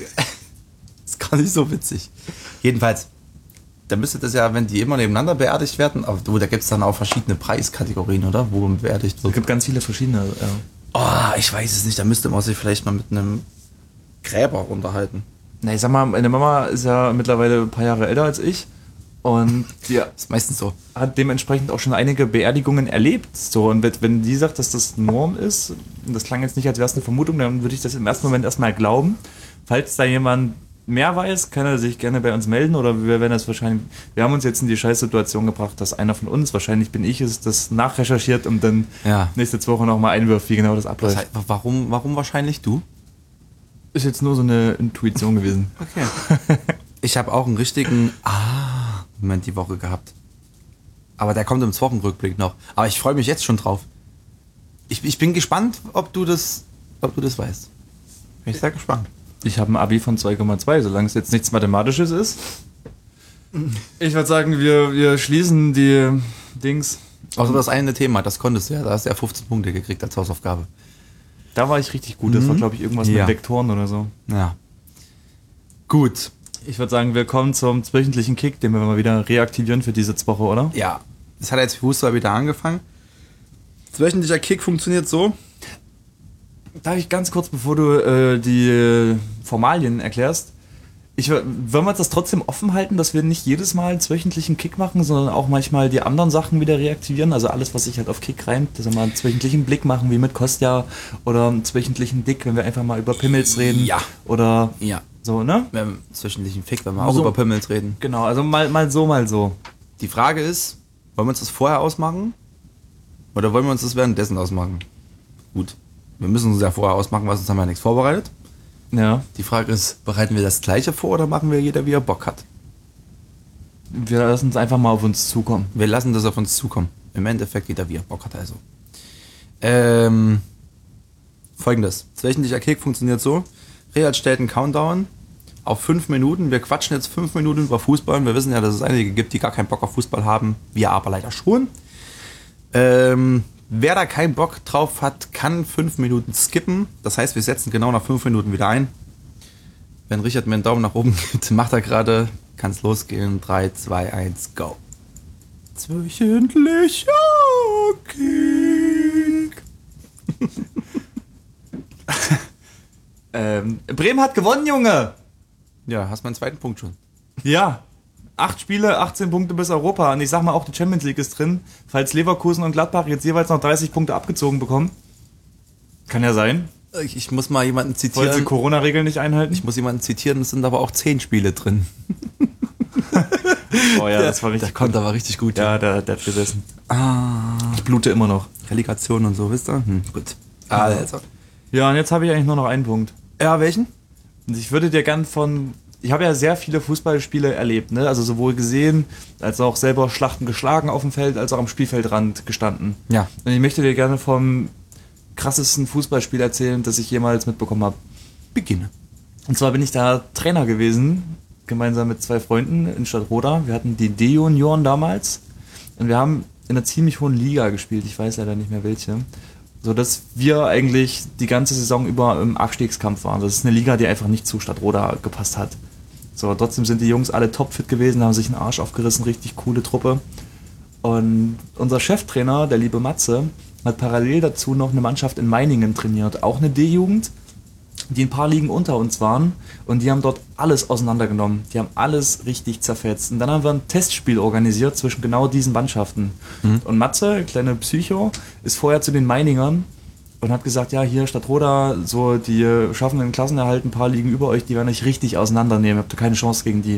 Ist gar nicht so witzig. Jedenfalls, da müsste das ja, wenn die immer nebeneinander beerdigt werden, aber da gibt es dann auch verschiedene Preiskategorien, oder? Wo beerdigt Es wird. gibt ganz viele verschiedene. Ja. Oh, ich weiß es nicht, da müsste man sich vielleicht mal mit einem Gräber unterhalten. Na, ich sag mal, meine Mama ist ja mittlerweile ein paar Jahre älter als ich und die Ist meistens so. hat dementsprechend auch schon einige Beerdigungen erlebt. So, und wenn die sagt, dass das Norm ist, und das klang jetzt nicht, als wäre es eine Vermutung, dann würde ich das im ersten Moment erstmal glauben. Falls da jemand mehr weiß, kann er sich gerne bei uns melden oder wir werden das wahrscheinlich. Wir haben uns jetzt in die Scheißsituation gebracht, dass einer von uns, wahrscheinlich bin ich es, das nachrecherchiert und dann Ja. nächste Woche nochmal einwirft, wie genau das Das abläuft. heißt, warum wahrscheinlich du? Ist jetzt nur so eine Intuition gewesen. Okay. Ich habe auch einen richtigen Moment die Woche gehabt. Aber der kommt im Wochenrückblick noch. Aber ich freue mich jetzt schon drauf. Ich bin gespannt, ob du das weißt. Bin ich sehr gespannt. Ich habe ein Abi von 2,2, solange es jetzt nichts Mathematisches ist. Ich würde sagen, wir schließen die Dings. Außer das eine Thema, das konntest du ja. Da hast du ja 15 Punkte gekriegt als Hausaufgabe. Da war ich richtig gut. Das war, glaube ich, irgendwas Ja. mit Vektoren oder so. Ja. Gut. Ich würde sagen, wir kommen zum wöchentlichen Kick, den wir mal wieder reaktivieren für diese Woche, oder? Ja. Das hat jetzt Fußball wieder angefangen. Das wöchentlicher Kick funktioniert so. Darf ich ganz kurz, bevor du die Formalien erklärst, wollen wir uns das trotzdem offen halten, dass wir nicht jedes Mal einen wöchentlichen Kick machen, sondern auch manchmal die anderen Sachen wieder reaktivieren? Also alles, was sich halt auf Kick reimt, dass wir mal einen wöchentlichen Blick machen, wie mit Kostja, oder einen wöchentlichen Dick, wenn wir einfach mal über Pimmels reden. Ja. Oder Ja. so, ne? Wir haben zwischendlichen Fick, wenn wir auch So. über Pimmels reden. Genau, also mal so, mal so. Die Frage ist, wollen wir uns das vorher ausmachen? Oder wollen wir uns das währenddessen ausmachen? Gut. Wir müssen uns ja vorher ausmachen, weil sonst haben wir ja nichts vorbereitet. Ja. Die Frage ist, bereiten wir das Gleiche vor oder machen wir jeder, wie er Bock hat? Wir lassen es einfach mal auf uns zukommen. Wir lassen das auf uns zukommen. Im Endeffekt jeder, wie er Bock hat also. Folgendes. Das wöchentlicher Kick funktioniert so. Real stellt einen Countdown auf 5 Minuten. Wir quatschen jetzt 5 Minuten über Fußball. Wir wissen ja, dass es einige gibt, die gar keinen Bock auf Fußball haben. Wir aber leider schon. Wer da keinen Bock drauf hat, kann 5 Minuten skippen. Das heißt, wir setzen genau nach 5 Minuten wieder ein. Wenn Richard mir einen Daumen nach oben gibt, macht er gerade. Kann es losgehen. 3, 2, 1, go. Wöchentlicher Kick. Bremen hat gewonnen, Junge! Ja, hast meinen zweiten Punkt schon. Ja. 8 Spiele, 18 Punkte bis Europa. Und ich sag mal, auch die Champions League ist drin. Falls Leverkusen und Gladbach jetzt jeweils noch 30 Punkte abgezogen bekommen. Kann ja sein. Ich muss mal jemanden Wollen sie zitieren. Corona-Regeln nicht einhalten? Ich muss jemanden zitieren, es sind aber auch 10 Spiele drin. Oh ja, das war richtig Der kommt aber richtig gut. Ja, der hat gesessen. Ich blute immer noch. Relegation und so, wisst ihr? Gut. Also. Ja, und jetzt habe ich eigentlich nur noch einen Punkt. Ja, welchen? Und ich würde dir gern ich habe ja sehr viele Fußballspiele erlebt, ne? Also sowohl gesehen, als auch selber Schlachten geschlagen auf dem Feld, als auch am Spielfeldrand gestanden. Ja. Und ich möchte dir gerne vom krassesten Fußballspiel erzählen, das ich jemals mitbekommen habe. Beginne. Und zwar bin ich da Trainer gewesen, gemeinsam mit 2 Freunden in Stadtroda. Wir hatten die D-Junioren damals und wir haben in einer ziemlich hohen Liga gespielt. Ich weiß leider nicht mehr welche. So dass wir eigentlich die ganze Saison über im Abstiegskampf waren. Das ist eine Liga, die einfach nicht zu Stadtroda gepasst hat. So, trotzdem sind die Jungs alle topfit gewesen, haben sich einen Arsch aufgerissen, richtig coole Truppe. Und unser Cheftrainer, der liebe Matze, hat parallel dazu noch eine Mannschaft in Meiningen trainiert, auch eine D-Jugend, die ein paar Ligen unter uns waren und die haben dort alles auseinandergenommen. Die haben alles richtig zerfetzt. Und dann haben wir ein Testspiel organisiert zwischen genau diesen Mannschaften. Und Matze, kleine Psycho, ist vorher zu den Meiningern und hat gesagt, ja, hier Stadtroda, so die schaffen den Klassenerhalt, ein paar Ligen über euch, die werden euch richtig auseinandernehmen, habt ihr keine Chance gegen die.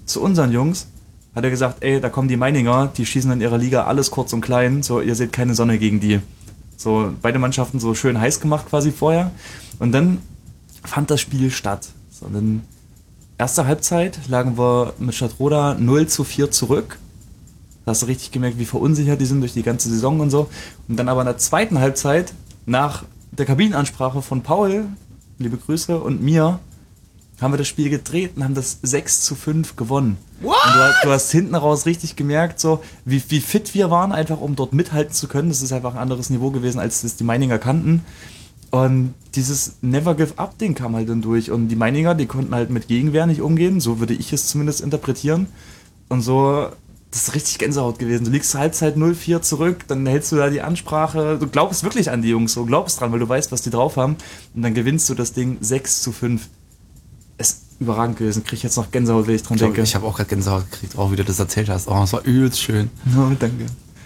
zu unseren Jungs hat er gesagt, ey, da kommen die Meininger, die schießen in ihrer Liga alles kurz und klein, so, ihr seht keine Sonne gegen die. So, beide Mannschaften so schön heiß gemacht quasi vorher. Und dann fand das Spiel statt. So, dann erste Halbzeit lagen wir mit Stadtroda 0:4 zurück. Da hast du richtig gemerkt, wie verunsichert die sind durch die ganze Saison und so. Und dann aber in der zweiten Halbzeit, nach der Kabinenansprache von Paul, liebe Grüße, und mir, haben wir das Spiel gedreht und haben das 6:5 gewonnen. What? Und du hast hinten raus richtig gemerkt, so wie fit wir waren, einfach um dort mithalten zu können. Das ist einfach ein anderes Niveau gewesen, als das die Meininger kannten. Und dieses Never Give Up Ding kam halt dann durch. Und die Meininger, die konnten halt mit Gegenwehr nicht umgehen. So würde ich es zumindest interpretieren. Und so, das ist richtig Gänsehaut gewesen. Du liegst zur Halbzeit 0:4 zurück, dann hältst du da die Ansprache. Du glaubst wirklich an die Jungs, so glaubst dran, weil du weißt, was die drauf haben. Und dann gewinnst du das Ding 6:5. Ist überragend gewesen. Krieg ich jetzt noch Gänsehaut, wenn ich dran denke. Ich habe auch gerade Gänsehaut gekriegt, auch wie du das erzählt hast. Oh, das war übelst schön. Oh, danke.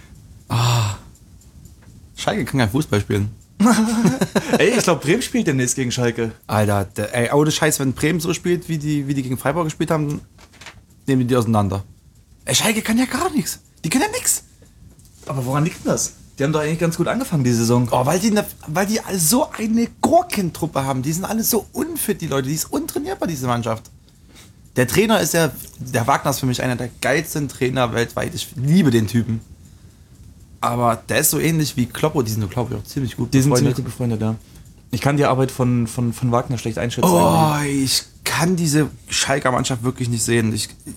Schalke kann kein Fußball spielen. Ey, ich glaube, Bremen spielt demnächst gegen Schalke. Alter, ey, ohne Scheiß, wenn Bremen so spielt, wie die gegen Freiburg gespielt haben, nehmen die auseinander. Ey, Schalke kann ja gar nichts. Die können ja nichts. Aber woran liegt denn das? Die haben doch eigentlich ganz gut angefangen, die Saison. Oh, weil die so eine Gurkentruppe haben. Die sind alle so unfit, die Leute. Die ist untrainierbar, diese Mannschaft. Der Trainer ist ja, der Wagner ist für mich einer der geilsten Trainer weltweit. Ich liebe den Typen. Aber der ist so ähnlich wie Kloppo. Die sind so, glaube ich, auch ziemlich gut Die sind ziemlich gut befreundet, ja. Ich kann die Arbeit von Wagner schlecht einschätzen. Oh, ich kann diese Schalker Mannschaft wirklich nicht sehen.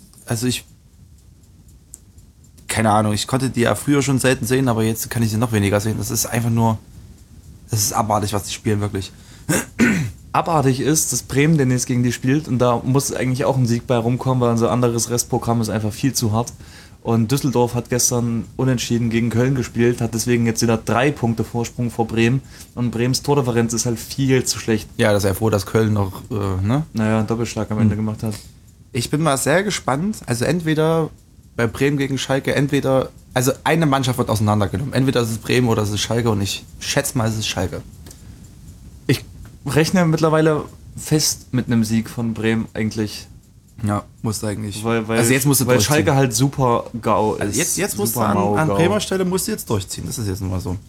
Keine Ahnung, ich konnte die ja früher schon selten sehen, aber jetzt kann ich sie noch weniger sehen. Das ist einfach nur, das ist abartig, was die spielen, wirklich. Abartig ist, dass Bremen demnächst gegen die spielt und da muss eigentlich auch ein Sieg bei rumkommen, weil unser anderes Restprogramm ist einfach viel zu hart. Und Düsseldorf hat gestern unentschieden gegen Köln gespielt, hat deswegen jetzt wieder 3 Punkte Vorsprung vor Bremen und Bremens Tordifferenz ist halt viel zu schlecht. Ja, das ist ja froh, dass Köln noch, einen Doppelschlag am Ende gemacht hat. Ich bin mal sehr gespannt, also entweder bei Bremen gegen Schalke, also eine Mannschaft wird auseinandergenommen. Entweder ist es Bremen oder es ist Schalke und ich schätze mal, es ist Schalke. Ich rechne mittlerweile fest mit einem Sieg von Bremen eigentlich. Ja, musst du eigentlich. Also jetzt musst du weil Schalke halt super GAU ist. Also jetzt musst du an Bremer Stelle musst du jetzt durchziehen. Das ist jetzt nun mal so.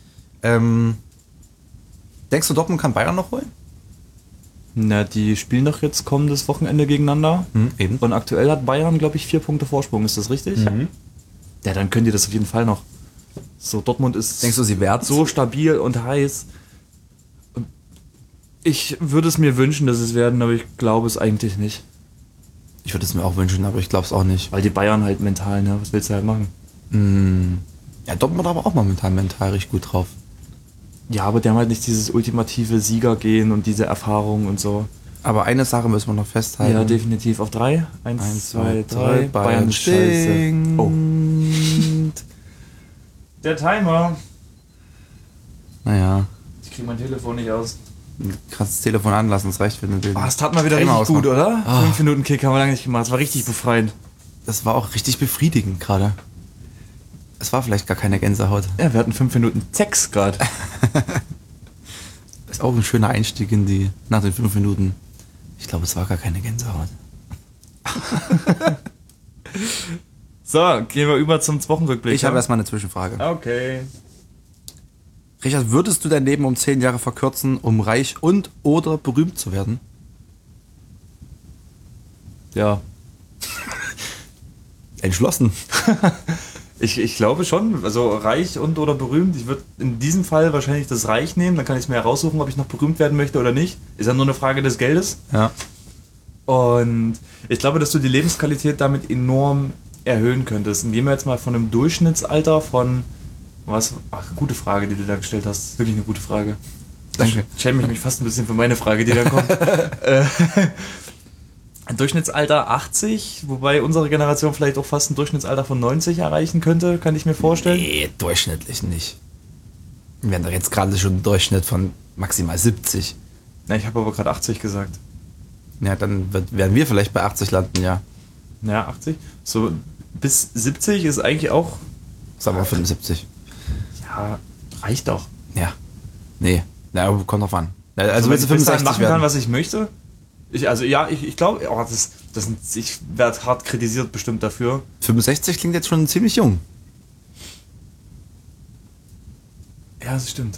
Denkst du, Dortmund kann Bayern noch holen? Na, die spielen doch jetzt kommendes Wochenende gegeneinander. Eben. Und aktuell hat Bayern, glaube ich, 4 Punkte Vorsprung. Ist das richtig? Mhm. Ja, dann können die das auf jeden Fall noch. So, Dortmund ist Denkst du, sie werden so stabil und heiß. Ich würde es mir wünschen, dass es werden, aber ich glaube es eigentlich nicht. Ich würde es mir auch wünschen, aber ich glaube es auch nicht. Weil die Bayern halt mental, ne? Was willst du halt machen? Ja, Dortmund aber auch momentan mental richtig gut drauf. Ja, aber die haben halt nicht dieses ultimative Siegergehen und diese Erfahrung und so. Aber eine Sache müssen wir noch festhalten. Ja, definitiv. Auf 3. 1, 2, 3. Bayern ist scheiße. stinkt. Oh. Der Timer. Naja, Ich kriege mein Telefon nicht aus. kannst das Telefon anlassen, das reicht für den Bild. Das tat mal wieder Timer richtig gut, ausmachen. oder? 5 Minuten Kick haben wir lange nicht gemacht. Das war richtig befreiend. Das war auch richtig befriedigend gerade. Es war vielleicht gar keine Gänsehaut. Ja, wir hatten 5 Minuten Sex gerade. Ist auch ein schöner Einstieg nach den 5 Minuten. Ich glaube, es war gar keine Gänsehaut. So, gehen wir über zum Wochenrückblick. Ich habe erstmal eine Zwischenfrage. Okay. Richard, würdest du dein Leben um 10 Jahre verkürzen, um reich und oder berühmt zu werden? Ja. Entschlossen. Ich glaube schon, also reich und oder berühmt. Ich würde in diesem Fall wahrscheinlich das Reich nehmen, dann kann ich es mir heraussuchen, ob ich noch berühmt werden möchte oder nicht. Ist ja nur eine Frage des Geldes. Ja. Und ich glaube, dass du die Lebensqualität damit enorm erhöhen könntest. Und gehen wir jetzt mal von einem Durchschnittsalter von was? Ach, gute Frage, die du da gestellt hast. Das ist wirklich eine gute Frage. Danke. Ich schäme mich fast ein bisschen für meine Frage, die da kommt. Ein Durchschnittsalter 80, wobei unsere Generation vielleicht auch fast ein Durchschnittsalter von 90 erreichen könnte, kann ich mir vorstellen. Nee, durchschnittlich nicht. Wir haben doch jetzt gerade schon einen Durchschnitt von maximal 70. Na, ich habe aber gerade 80 gesagt. Ja, dann werden wir vielleicht bei 80 landen, ja. Ja, 80. So bis 70 ist eigentlich auch... Sagen wir 75. Ja, reicht doch. Ja. Nee. Na, kommt drauf an. Also wenn willst du ich bis dahin 65 machen werden? kann, was ich möchte? Ich glaube, ich werde hart kritisiert bestimmt dafür. 65 klingt jetzt schon ziemlich jung. Ja, das stimmt.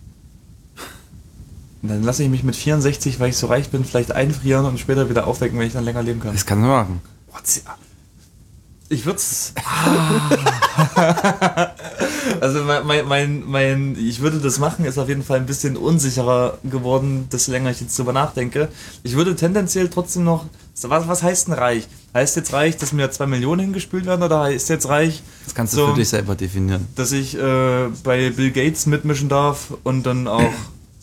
Und dann lasse ich mich mit 64, weil ich so reich bin, vielleicht einfrieren und später wieder aufwecken, wenn ich dann länger leben kann. Das kannst du machen. Ich würde es. Also ich würde das machen, ist auf jeden Fall ein bisschen unsicherer geworden, desto länger ich jetzt drüber nachdenke. Ich würde tendenziell trotzdem noch. Was heißt denn reich? Heißt jetzt reich, dass mir 2 Millionen hingespült werden, oder heißt jetzt reich? Das kannst du so, für dich selber definieren. dass ich bei Bill Gates mitmischen darf und dann auch.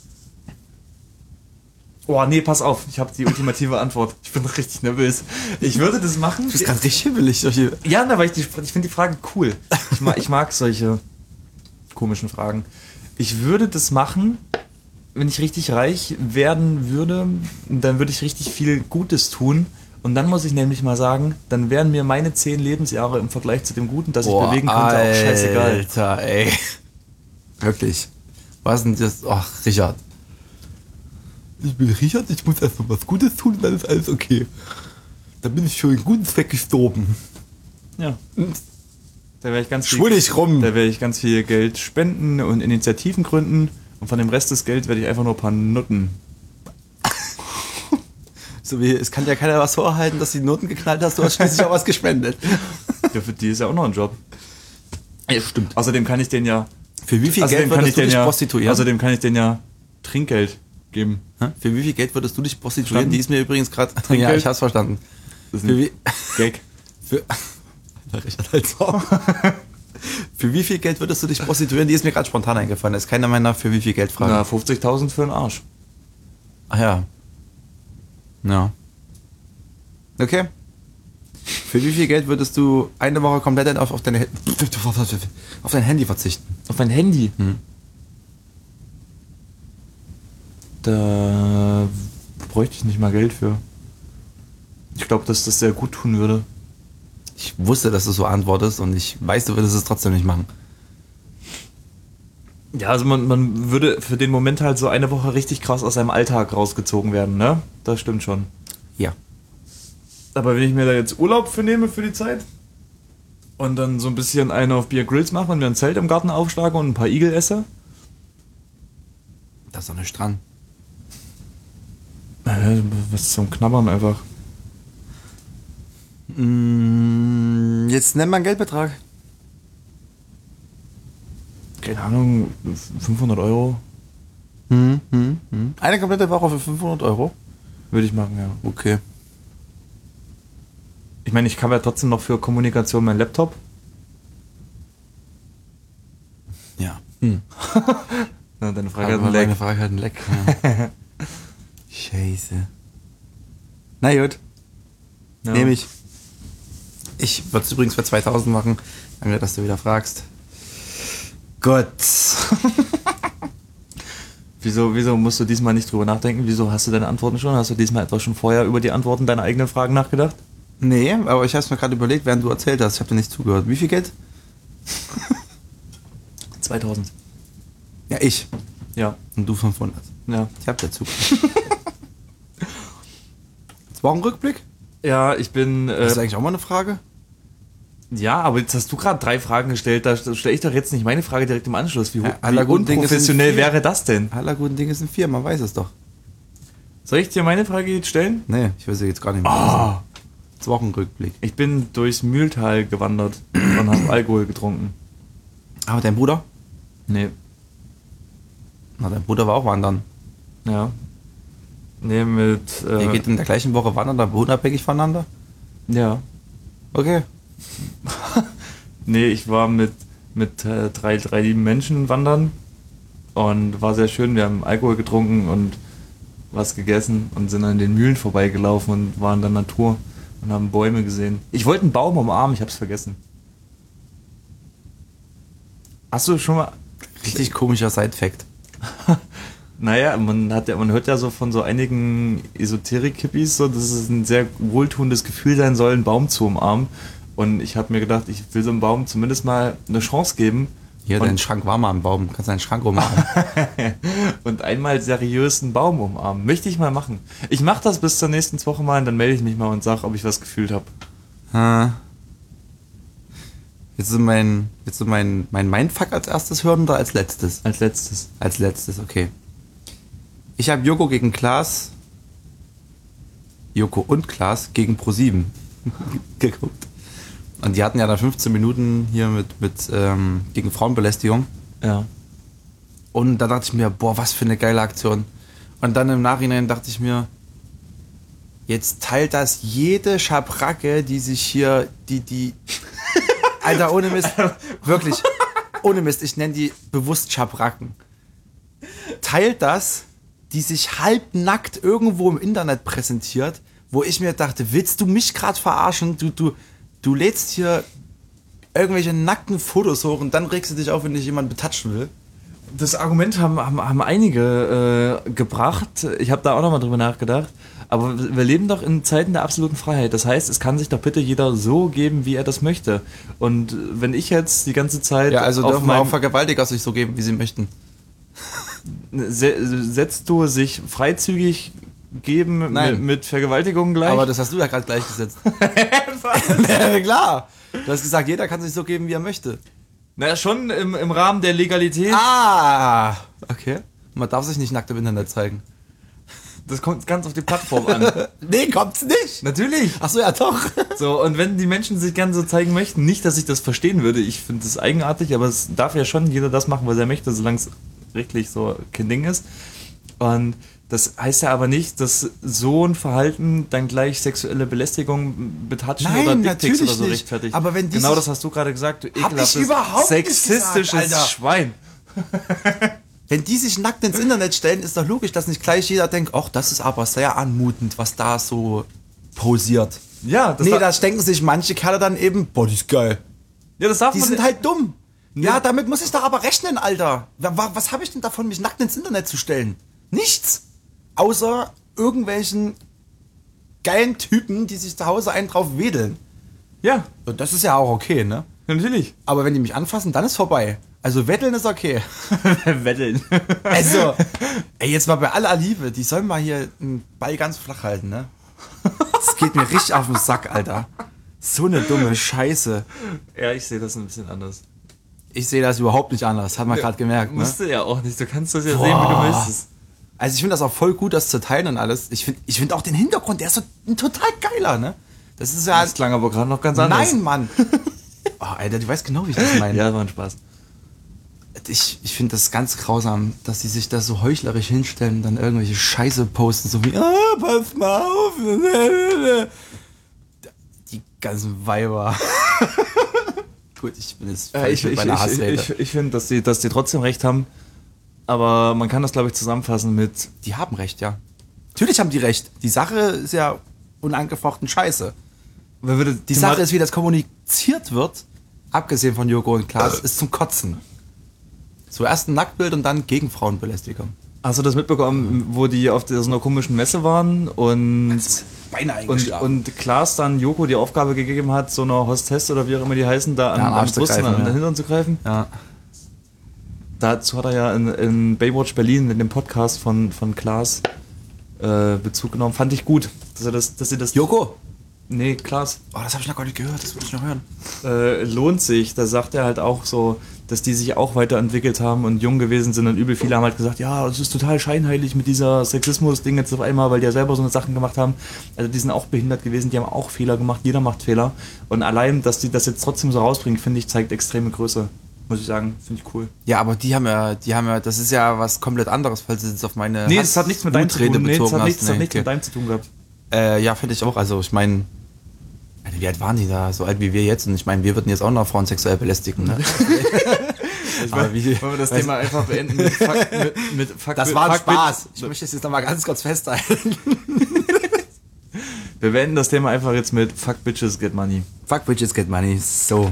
Oh, nee, pass auf, ich habe die ultimative Antwort. Ich bin richtig nervös. Ich würde das machen. Du bist gerade richtig hibbelig. Ja, weil ich finde die Fragen cool. Ich mag solche komischen Fragen. Ich würde das machen, wenn ich richtig reich werden würde, dann würde ich richtig viel Gutes tun. Und dann muss ich nämlich mal sagen, dann wären mir meine 10 Lebensjahre im Vergleich zu dem Guten, das ich bewegen konnte, auch scheißegal. Alter, ey. Wirklich. Was denn das? Ach, Richard. Ich bin Richard, ich muss erst mal was Gutes tun und dann ist alles okay. Dann bin ich für einen guten Zweck gestorben. Ja. Da wäre ich ganz Schwullig rum. Da werde ich ganz viel Geld spenden und Initiativen gründen. Und von dem Rest des Geldes werde ich einfach nur ein paar Nutten. So wie, es kann ja keiner was vorhalten, dass du die Noten geknallt hast, du hast schließlich auch was gespendet. Ja, für die ist ja auch noch ein Job. Ja, stimmt. Außerdem kann ich den ja. Für wie viel Geld würdest du dich prostituieren? Außerdem kann ich den ja Trinkgeld geben. Für wie viel Geld würdest du dich prostituieren? Verstanden? Die ist mir übrigens gerade. Trinkgeld? Ja, ich hab's verstanden. Das ist Für ein wie, Gag. für, Richard, halt's auf. Für wie viel Geld würdest du dich prostituieren? Die ist mir gerade spontan eingefallen. Das ist keiner meiner für wie viel Geld Frage. Na, 50.000 für den Arsch. Ach ja. Ja. Okay. Für wie viel Geld würdest du eine Woche komplett auf dein Handy verzichten? Auf mein Handy? Da bräuchte ich nicht mal Geld für. Ich glaube, dass das sehr gut tun würde. Ich wusste, dass du so antwortest und ich weiß, du würdest es trotzdem nicht machen. Ja, also man würde für den Moment halt so eine Woche richtig krass aus seinem Alltag rausgezogen werden, ne? Das stimmt schon. Ja. Aber wenn ich mir da jetzt Urlaub für nehme für die Zeit und dann so ein bisschen einen auf Beer Grills mache und mir ein Zelt im Garten aufschlage und ein paar Igel esse. Da ist doch nicht dran. Was zum Knabbern einfach. Jetzt nenn mal einen Geldbetrag. Keine Ahnung, 500 Euro Eine komplette Woche für 500 Euro? würde ich machen, ja. Okay. Ich meine, ich habe ja trotzdem noch für Kommunikation meinen Laptop. Ja. Na, deine Frage hat Aber einen Leck. meine Frage hat einen Leck. Ja. Scheiße. Na gut, Ja. nehme ich. Ich würde es übrigens für 2000 machen. Danke, dass du wieder fragst. Gott. Wieso musst du diesmal nicht drüber nachdenken? Wieso hast du deine Antworten schon? Hast du diesmal etwas schon vorher über die Antworten deiner eigenen Fragen nachgedacht? Nee, aber ich habe es mir gerade überlegt, während du erzählt hast. Ich habe dir nicht zugehört. Wie viel Geld? 2000. Ja, ich. Ja. Und du 500. Ja. Ich habe dir zugehört. Jetzt war ein Rückblick? Ja, ich bin. Das ist eigentlich auch mal eine Frage? Ja, aber jetzt hast du gerade 3 Fragen gestellt. Da stelle ich doch jetzt nicht meine Frage direkt im Anschluss. Wie aller guten Dinge sind unprofessionell 4. wäre das denn? Aller guten Dinge sind 4, man weiß es doch. Soll ich dir meine Frage jetzt stellen? Nee, ich will sie jetzt gar nicht mehr. Oh. Jetzt war auch ein Rückblick. Ich bin durchs Mühltal gewandert und habe Alkohol getrunken. Aber dein Bruder? Nee. Na, dein Bruder war auch wandern. Ja. Nee, mit. Ihr geht in der gleichen Woche wandern, aber unabhängig voneinander? Ja. Okay. Nee, ich war mit 3 lieben Menschen wandern und war sehr schön. Wir haben Alkohol getrunken und was gegessen und sind an den Mühlen vorbeigelaufen und waren in der Natur und haben Bäume gesehen. Ich wollte einen Baum umarmen, ich hab's vergessen. Hast du schon mal... Richtig komischer Side-Fact. Naja, man hört ja so von so einigen Esoterik-Hippies, so, dass es ein sehr wohltuendes Gefühl sein soll, einen Baum zu umarmen. Und ich habe mir gedacht, ich will so einem Baum zumindest mal eine Chance geben. Hier, dein Schrank war mal am Baum. Kannst deinen Schrank umarmen. Und einmal seriös einen Baum umarmen. Möchte ich mal machen. Ich mache das bis zur nächsten Woche mal und dann melde ich mich mal und sage, ob ich was gefühlt habe. Willst du mein Mindfuck als erstes hören oder als letztes? Als letztes. Als letztes, okay. Ich habe Joko gegen Klaas, Joko und Klaas gegen Pro7 geguckt. Und die hatten ja dann 15 Minuten hier mit gegen Frauenbelästigung. Ja. Und da dachte ich mir, boah, was für eine geile Aktion. Und dann im Nachhinein dachte ich mir, jetzt teilt das jede Schabracke, die sich hier, die Alter, ohne Mist, wirklich, ohne Mist, ich nenne die bewusst Schabracken. Teilt das, die sich halbnackt irgendwo im Internet präsentiert, wo ich mir dachte, willst du mich gerade verarschen? Du lädst hier irgendwelche nackten Fotos hoch und dann regst du dich auf, wenn dich jemand betatschen will. Das Argument haben einige gebracht. Ich habe da auch nochmal drüber nachgedacht. Aber wir leben doch in Zeiten der absoluten Freiheit. Das heißt, es kann sich doch bitte jeder so geben, wie er das möchte. Und wenn ich jetzt die ganze Zeit... Ja, also dürfen auch Vergewaltiger sich so geben, wie sie möchten. Setzt du sich freizügig geben mit Vergewaltigung gleich? Aber das hast du ja gerade gleichgesetzt. Ja, klar. Du hast gesagt, jeder kann sich so geben, wie er möchte. Na, schon im Rahmen der Legalität. Ah, okay. Man darf sich nicht nackt im Internet zeigen. Das kommt ganz auf die Plattform an. Nee, kommt's nicht. Natürlich. Ach so, ja doch. So, und wenn die Menschen sich gerne so zeigen möchten, nicht, dass ich das verstehen würde, ich finde das eigenartig, aber es darf ja schon jeder das machen, was er möchte, solange es rechtlich so kein Ding ist. Und das heißt ja aber nicht, dass so ein Verhalten dann gleich sexuelle Belästigung, Betatschen oder Dickpics oder so nicht. rechtfertigt. Aber wenn genau das hast du gerade gesagt, du ekelhaftes, überhaupt nicht sexistisches gesagt, Alter. Schwein. Wenn die sich nackt ins Internet stellen, ist doch logisch, dass nicht gleich jeder denkt, ach, das ist aber sehr anmutend, was da so posiert. Ja, das denken sich manche Kerle dann eben, boah, die ist geil. Ja, das darf Die man sind halt dumm. Ja. Ja, damit muss ich doch aber rechnen, Alter. Was habe ich denn davon, mich nackt ins Internet zu stellen? Nichts. Außer irgendwelchen geilen Typen, die sich zu Hause einen drauf wedeln. Ja, Und das ist ja auch okay, ne? natürlich. Aber wenn die mich anfassen, dann ist vorbei. Also wedeln ist okay. Wetteln. Also, ey, jetzt mal bei aller Liebe, die sollen mal hier einen Ball ganz flach halten, ne? Das geht mir richtig auf den Sack, Alter. So eine dumme Scheiße. Ja, ich sehe das ein bisschen anders. Ich sehe das überhaupt nicht anders, hat man gerade gemerkt, ne? Musst du ja auch nicht, du kannst das ja sehen, wie du möchtest. Also ich finde das auch voll gut, das zu teilen und alles. Ich find auch den Hintergrund, der ist so ein total geiler, ne? Das ist ja... Das klang aber gerade noch ganz anders. Nein, Mann! Oh, Alter, du weißt genau, wie ich das meine. Ja, war ein Spaß. Ich finde das ganz grausam, dass die sich da so heuchlerisch hinstellen und dann irgendwelche Scheiße posten, so wie, pass mal auf. Die ganzen Weiber. Gut, ich bin jetzt falsch mit meiner Hassrede. Ich finde, dass die trotzdem recht haben, aber man kann das, glaube ich, zusammenfassen mit... Die haben recht, ja. Natürlich haben die recht. Die Sache ist ja unangefochten Scheiße. Die Sache ist, wie das kommuniziert wird, abgesehen von Joko und Klaas, ist zum Kotzen. Zuerst ein Nacktbild und dann gegen Frauenbelästigung. Hast du das mitbekommen, wo die auf so einer komischen Messe waren und Klaas dann Joko die Aufgabe gegeben hat, so einer Hostess oder wie auch immer die heißen, da an Brust und an den Hintern zu greifen? Ja. Dazu hat er ja in Baywatch Berlin in dem Podcast von Klaas Bezug genommen. Fand ich gut, dass sie das... Joko? Nee, Klaas. Oh, das habe ich noch gar nicht gehört, das will ich noch hören. Lohnt sich. Da sagt er halt auch so, dass die sich auch weiterentwickelt haben und jung gewesen sind und übel viele haben halt gesagt, ja, das ist total scheinheilig mit dieser Sexismus-Ding jetzt auf einmal, weil die ja selber so eine Sachen gemacht haben. Also die sind auch behindert gewesen, die haben auch Fehler gemacht, jeder macht Fehler. Und allein, dass die das jetzt trotzdem so rausbringen, finde ich, zeigt extreme Größe. Muss ich sagen, finde ich cool. Ja, aber die haben ja, das ist ja was komplett anderes, falls du jetzt auf meine Nee, das hat nichts mit deinem zu tun. Nee, das hat nichts okay. mit deinem zu tun gehabt. Ja, finde ich auch. Also ich meine, wie alt waren die da? So alt wie wir jetzt. Und ich meine, wir würden jetzt auch noch Frauen sexuell belästigen, ne? Wollen wir das Thema einfach beenden mit Fakt? Das war ein Spaß. Ich möchte es jetzt nochmal ganz kurz festhalten. Wir beenden das Thema einfach jetzt mit Fuck Bitches Get Money. Fuck Bitches Get Money. So.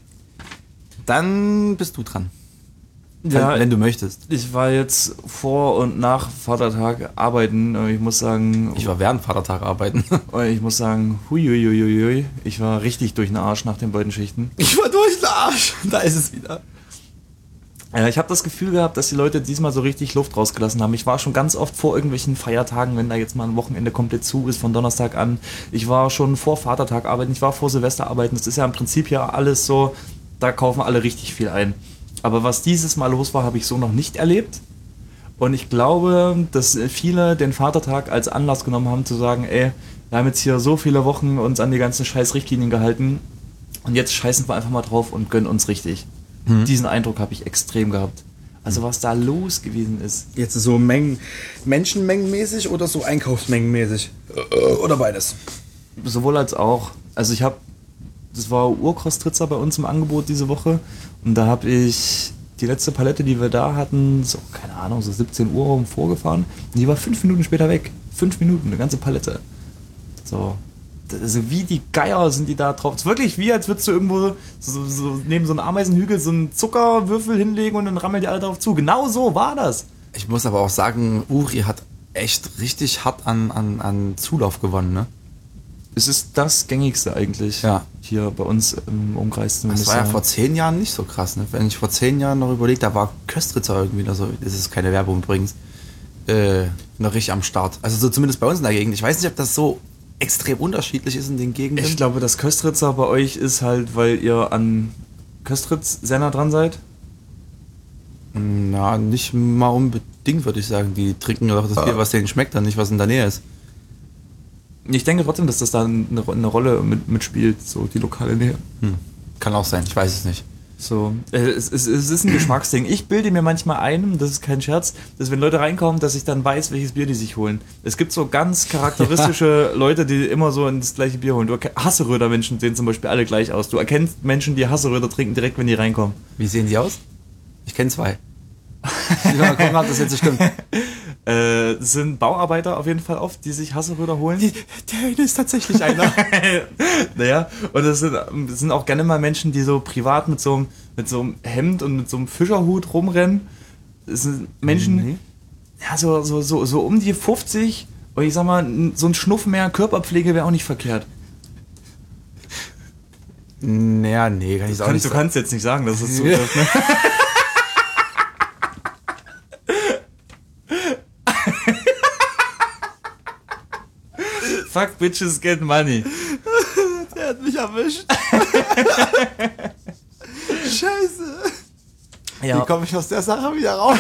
Dann bist du dran. Ja, wenn du möchtest. Ich war jetzt vor und nach Vatertag arbeiten. Ich muss sagen... Ich war während Vatertag arbeiten. Ich muss sagen, huiuiuiui. Ich war richtig durch den Arsch nach den beiden Schichten. Ich war durch den Arsch. Da ist es wieder. Ja, ich habe das Gefühl gehabt, dass die Leute diesmal so richtig Luft rausgelassen haben. Ich war schon ganz oft vor irgendwelchen Feiertagen, wenn da jetzt mal ein Wochenende komplett zu ist, von Donnerstag an. Ich war schon vor Vatertag arbeiten, ich war vor Silvester arbeiten. Das ist ja im Prinzip ja alles so, da kaufen alle richtig viel ein. Aber was dieses Mal los war, habe ich so noch nicht erlebt. Und ich glaube, dass viele den Vatertag als Anlass genommen haben, zu sagen, ey, wir haben jetzt hier so viele Wochen uns an die ganzen scheiß Richtlinien gehalten und jetzt scheißen wir einfach mal drauf und gönnen uns richtig. Diesen Eindruck habe ich extrem gehabt. Also was da los gewesen ist. Jetzt so menschenmengenmäßig oder so einkaufsmengenmäßig? Oder beides? Sowohl als auch. Also das war Urkostritzer bei uns im Angebot diese Woche und da habe ich die letzte Palette, die wir da hatten, so, keine Ahnung, so 17 Uhr rum vorgefahren und die war 5 Minuten später weg. 5 Minuten, eine ganze Palette. So. Also wie die Geier sind die da drauf. Es ist wirklich wie, als würdest du irgendwo so neben so einem Ameisenhügel so einen Zuckerwürfel hinlegen und dann rammeln die alle darauf zu. Genau so war das. Ich muss aber auch sagen, Uri hat echt richtig hart an Zulauf gewonnen, ne? Es ist das Gängigste eigentlich. Ja. Hier bei uns im Umkreis. Das war ja vor 10 Jahren nicht so krass, ne? Wenn ich vor 10 Jahren noch überlegt, da war Köstritzer irgendwie noch so, das ist keine Werbung übrigens, noch richtig am Start. Also so zumindest bei uns in der Gegend. Ich weiß nicht, ob das so extrem unterschiedlich ist in den Gegenden. Ich glaube, das Köstritzer bei euch ist halt, weil ihr an Köstritz sehr nah dran seid. Na, nicht mal unbedingt, würde ich sagen. Die trinken doch das Bier, was denen schmeckt, dann nicht, was in der Nähe ist. Ich denke trotzdem, dass das da eine Rolle mitspielt, so die lokale Nähe. Kann auch sein, ich weiß es nicht. So, es ist ein Geschmacksding. Ich bilde mir manchmal ein, das ist kein Scherz, dass wenn Leute reinkommen, dass ich dann weiß, welches Bier die sich holen. Es gibt so ganz charakteristische Leute, die immer so das gleiche Bier holen. Hasseröder-Menschen sehen zum Beispiel alle gleich aus. Du erkennst Menschen, die Hasseröder trinken, direkt, wenn die reinkommen. Wie sehen die aus? Ich kenne 2. Ich will mal gucken, ob das jetzt so stimmt. Das sind Bauarbeiter auf jeden Fall oft, die sich Hasseröder holen. Der eine ist tatsächlich einer. Naja, und das sind auch gerne mal Menschen, die so privat mit so einem Hemd und mit so einem Fischerhut rumrennen. Das sind Menschen, ja, so um die 50. Und ich sag mal, so ein Schnuff mehr Körperpflege wäre auch nicht verkehrt. Naja, nee, kann ich auch nicht Du sagen. kannst jetzt nicht sagen, dass es zutrifft, ne? Fuck bitches get money. Der hat mich erwischt. Scheiße. Ja. Wie komme ich aus der Sache wieder raus?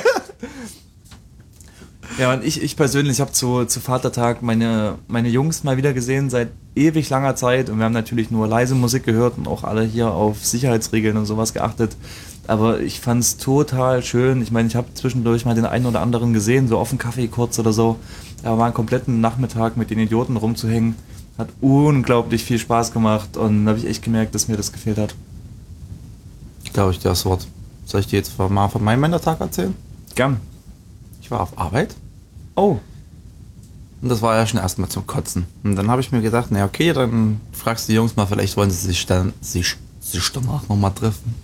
Ja, und ich persönlich habe zu Vatertag meine Jungs mal wieder gesehen seit ewig langer Zeit und wir haben natürlich nur leise Musik gehört und auch alle hier auf Sicherheitsregeln und sowas geachtet. Aber ich fand's total schön. Ich meine, ich habe zwischendurch mal den einen oder anderen gesehen, so auf dem Kaffee kurz oder so. Aber mal einen kompletten Nachmittag mit den Idioten rumzuhängen, hat unglaublich viel Spaß gemacht und da habe ich echt gemerkt, dass mir das gefehlt hat. Glaube ich dir das Wort. Soll ich dir jetzt mal von meinem Männertag erzählen? Gern. Ich war auf Arbeit. Oh. Und das war ja schon erstmal zum Kotzen. Und dann habe ich mir gedacht, na okay, dann fragst du die Jungs mal, vielleicht wollen sie sich danach nochmal treffen.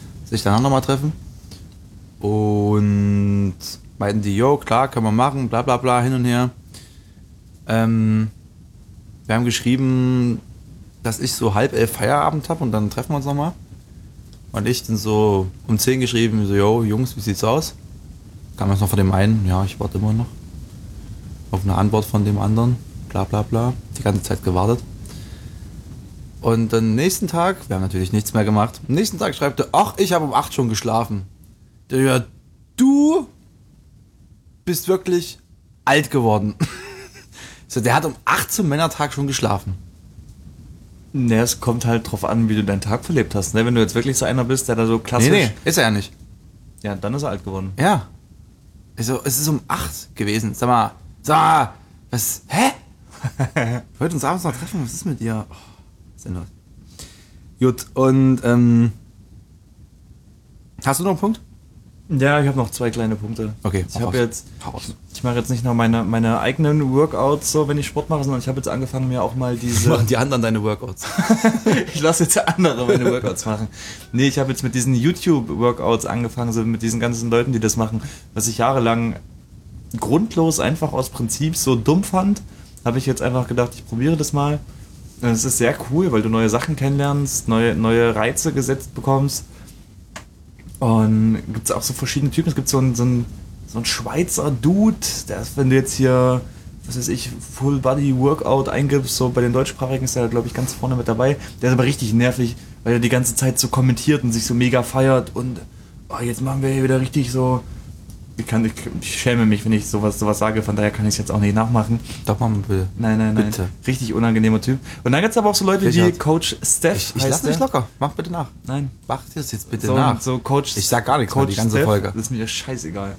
Und meinten die, jo, klar, können wir machen, bla bla bla, hin und her. Wir haben geschrieben, dass ich so 10:30 Feierabend habe und dann treffen wir uns nochmal. Und ich dann so um 10 geschrieben, so, jo, Jungs, wie sieht's aus? Kam jetzt noch von dem einen, ja, ich warte immer noch auf eine Antwort von dem anderen, bla bla bla, die ganze Zeit gewartet. Und am nächsten Tag, wir haben natürlich nichts mehr gemacht, am nächsten Tag schreibt er, ach, ich habe um 8 schon geschlafen. Ja, du bist wirklich alt geworden. So, der hat um 8 zum Männertag schon geschlafen. Ne, es kommt halt drauf an, wie du deinen Tag verlebt hast. Ne? Wenn du jetzt wirklich so einer bist, der da so klassisch... Nee, ist er ja nicht. Ja, dann ist er alt geworden. Ja. Also, es ist um 8 gewesen. Sag mal, was, hä? Wir wollten uns abends noch treffen, was ist mit dir? Oh, sinnlos. Gut, und, hast du noch einen Punkt? Ja, ich habe noch 2 kleine Punkte. Okay, Ich mache jetzt nicht nur meine eigenen Workouts so, wenn ich Sport mache, sondern ich habe jetzt angefangen, mir auch mal diese... Machen die anderen deine Workouts? Ich lasse jetzt andere meine Workouts machen. Nee, ich habe jetzt mit diesen YouTube-Workouts angefangen, so mit diesen ganzen Leuten, die das machen, was ich jahrelang grundlos einfach aus Prinzip so dumm fand, habe ich jetzt einfach gedacht, ich probiere das mal. Und es ist sehr cool, weil du neue Sachen kennenlernst, neue Reize gesetzt bekommst. Und gibt es auch so verschiedene Typen. Es gibt so einen Schweizer Dude, der ist, wenn du jetzt hier, was weiß ich, Full Body Workout eingibst, so bei den Deutschsprachigen ist der, glaube ich, ganz vorne mit dabei. Der ist aber richtig nervig, weil er die ganze Zeit so kommentiert und sich so mega feiert und jetzt machen wir hier wieder richtig so. Ich schäme mich, wenn ich sowas sage, von daher kann ich es jetzt auch nicht nachmachen. Doch, Mann, bitte. Nein. Bitte. Richtig unangenehmer Typ. Und dann gibt es aber auch so Leute wie Coach Steph. Ich lass mich locker. Mach bitte nach. Nein. Mach das jetzt bitte So, nach. so Coach, Ich sag gar nichts mehr, Coach die ganze Steph, Folge. Das ist mir scheißegal.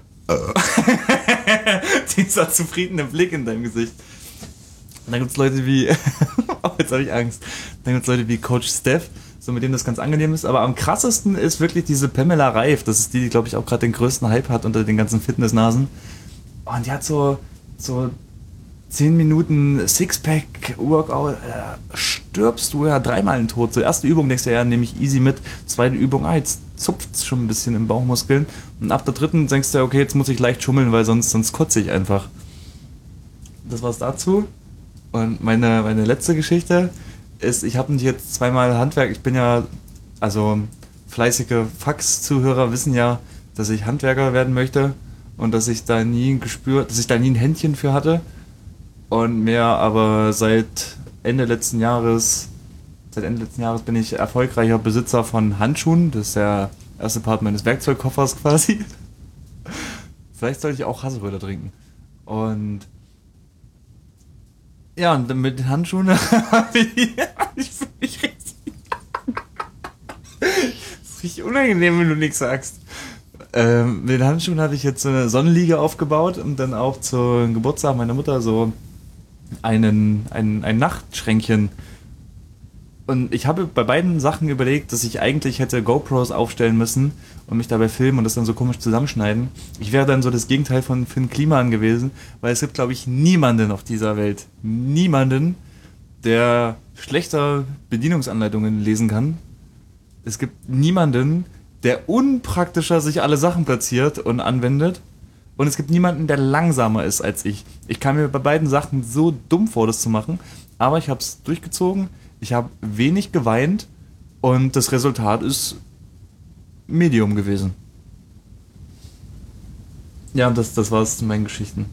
Dieser zufriedene Blick in deinem Gesicht. Und dann gibt es Leute wie, jetzt habe ich Angst. Dann gibt es Leute wie Coach Steph, so mit dem das ganz angenehm ist. Aber am krassesten ist wirklich diese Pamela Reif. Das ist die glaube ich, auch gerade den größten Hype hat unter den ganzen Fitnessnasen. Und die hat so 10 Minuten Sixpack-Workout. Stirbst du ja dreimal in den Tod. So erste Übung denkst du ja, nehme ich easy mit. Zweite Übung, jetzt zupft es schon ein bisschen im Bauchmuskeln. Und ab der dritten denkst du, okay, jetzt muss ich leicht schummeln, weil sonst kotze ich einfach. Das war's dazu. Und meine letzte Geschichte ist, ich habe jetzt zweimal Handwerk, ich bin ja, also fleißige Fax-Zuhörer wissen ja, dass ich Handwerker werden möchte und dass ich da nie ein Händchen für hatte und mehr aber seit Ende letzten Jahres bin ich erfolgreicher Besitzer von Handschuhen, das ist der erste Part meines Werkzeugkoffers quasi. Vielleicht sollte ich auch Haselröder trinken. Und ja, und mit den Handschuhen habe ich fühle mich richtig. Das ist richtig unangenehm, wenn du nichts sagst. Mit den Handschuhen habe ich jetzt so eine Sonnenliege aufgebaut und dann auch zum Geburtstag meiner Mutter so ein Nachtschränkchen. Und ich habe bei beiden Sachen überlegt, dass ich eigentlich hätte GoPros aufstellen müssen und mich dabei filmen und das dann so komisch zusammenschneiden. Ich wäre dann so das Gegenteil von Finn Kliman gewesen, weil es gibt, glaube ich, niemanden auf dieser Welt, der schlechter Bedienungsanleitungen lesen kann. Es gibt niemanden, der unpraktischer sich alle Sachen platziert und anwendet. Und es gibt niemanden, der langsamer ist als ich. Ich kam mir bei beiden Sachen so dumm vor, das zu machen, aber ich habe es durchgezogen. Ich habe wenig geweint und das Resultat ist Medium gewesen. Ja, das war's zu meinen Geschichten.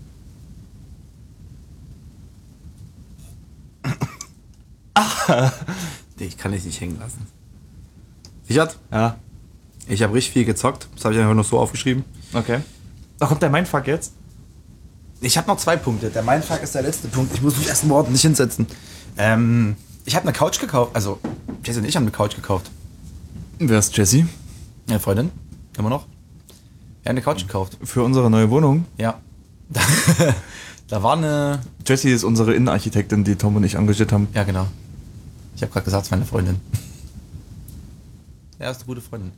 Nee, ich kann dich nicht hängen lassen. Richard? Ja, Ich habe richtig viel gezockt. Das habe ich einfach noch so aufgeschrieben. okay. Da kommt der Mindfuck jetzt. Ich habe noch 2 Punkte. Der Mindfuck ist der letzte Punkt. Ich muss mich erst mal ordentlich hinsetzen. Ich habe eine Couch gekauft. Also, Jesse und ich haben eine Couch gekauft. Wer ist Jessie? Ja, Freundin. Immer noch. Wir haben eine Couch gekauft. Für unsere neue Wohnung. Ja. Da war eine... Jessie ist unsere Innenarchitektin, die Tom und ich engagiert haben. Ja, genau. Ich habe gerade gesagt, es ist meine Freundin. Ja, ist eine gute Freundin.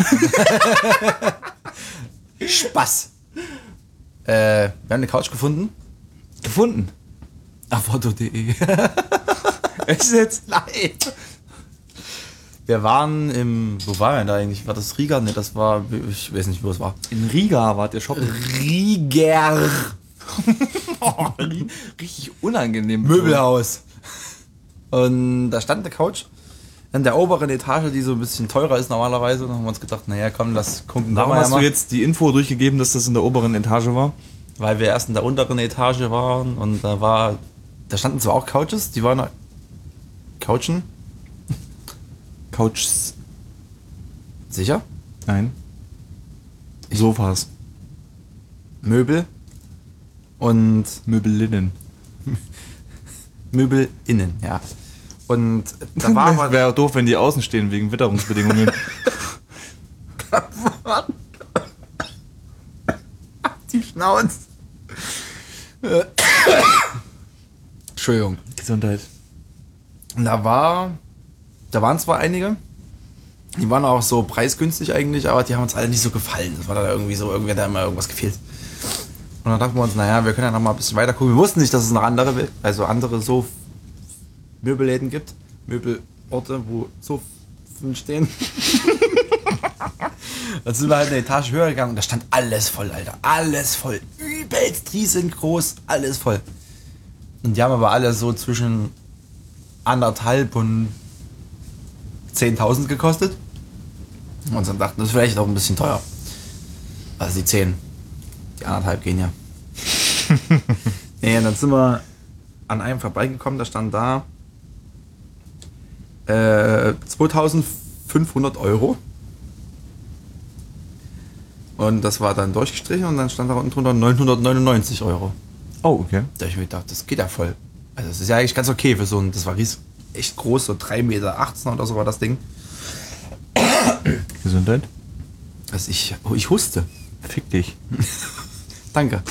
Spaß. Wir haben eine Couch gefunden. Gefunden. Auf Foto.de. Echt jetzt? Nein. Wir waren wo waren wir da eigentlich? War das Riga? Ne, das war, ich weiß nicht, wo es war. In Riga wart ihr shoppen. Riga. Richtig unangenehm. Möbelhaus. Und da stand eine Couch in der oberen Etage, die so ein bisschen teurer ist normalerweise. Und dann haben wir uns gedacht, naja, komm, lass gucken. Warum hast du jetzt die Info durchgegeben, dass das in der oberen Etage war? Weil wir erst in der unteren Etage waren und da standen zwar auch Couches, die waren Couchen. Couches. Sicher? Nein. Sofas. Möbel und Möbellinnen. Möbel innen, ja. Und da war aber... Wäre doof, wenn die außen stehen wegen Witterungsbedingungen. Die Schnauze. Entschuldigung. Gesundheit. Und da waren zwar einige, die waren auch so preisgünstig eigentlich, aber die haben uns alle nicht so gefallen. Das war da irgendwie so, irgendwie hat da immer irgendwas gefehlt. Und dann dachten wir uns, naja, wir können ja noch mal ein bisschen weiter gucken. Wir wussten nicht, dass es noch andere so Möbelläden gibt. Möbelorte, wo Sofen stehen. Dann sind wir halt eine Etage höher gegangen und da stand alles voll, Alter. Alles voll. Übelst riesengroß, alles voll. Und die haben aber alle so zwischen 1.500 und 10.000 gekostet. Und dann dachten, das ist vielleicht auch ein bisschen teuer. Also die 10. Die 1,5 gehen ja. Nee, und dann sind wir an einem vorbeigekommen, da stand da 2.500 Euro. Und das war dann durchgestrichen und dann stand da unten drunter 999 Euro. Oh, okay. Da habe ich mir gedacht, das geht ja voll. Also das ist ja eigentlich ganz okay für so ein, das war echt groß, so 3,18 Meter oder so war das Ding. Gesundheit. Also ich huste. Fick dich. Danke.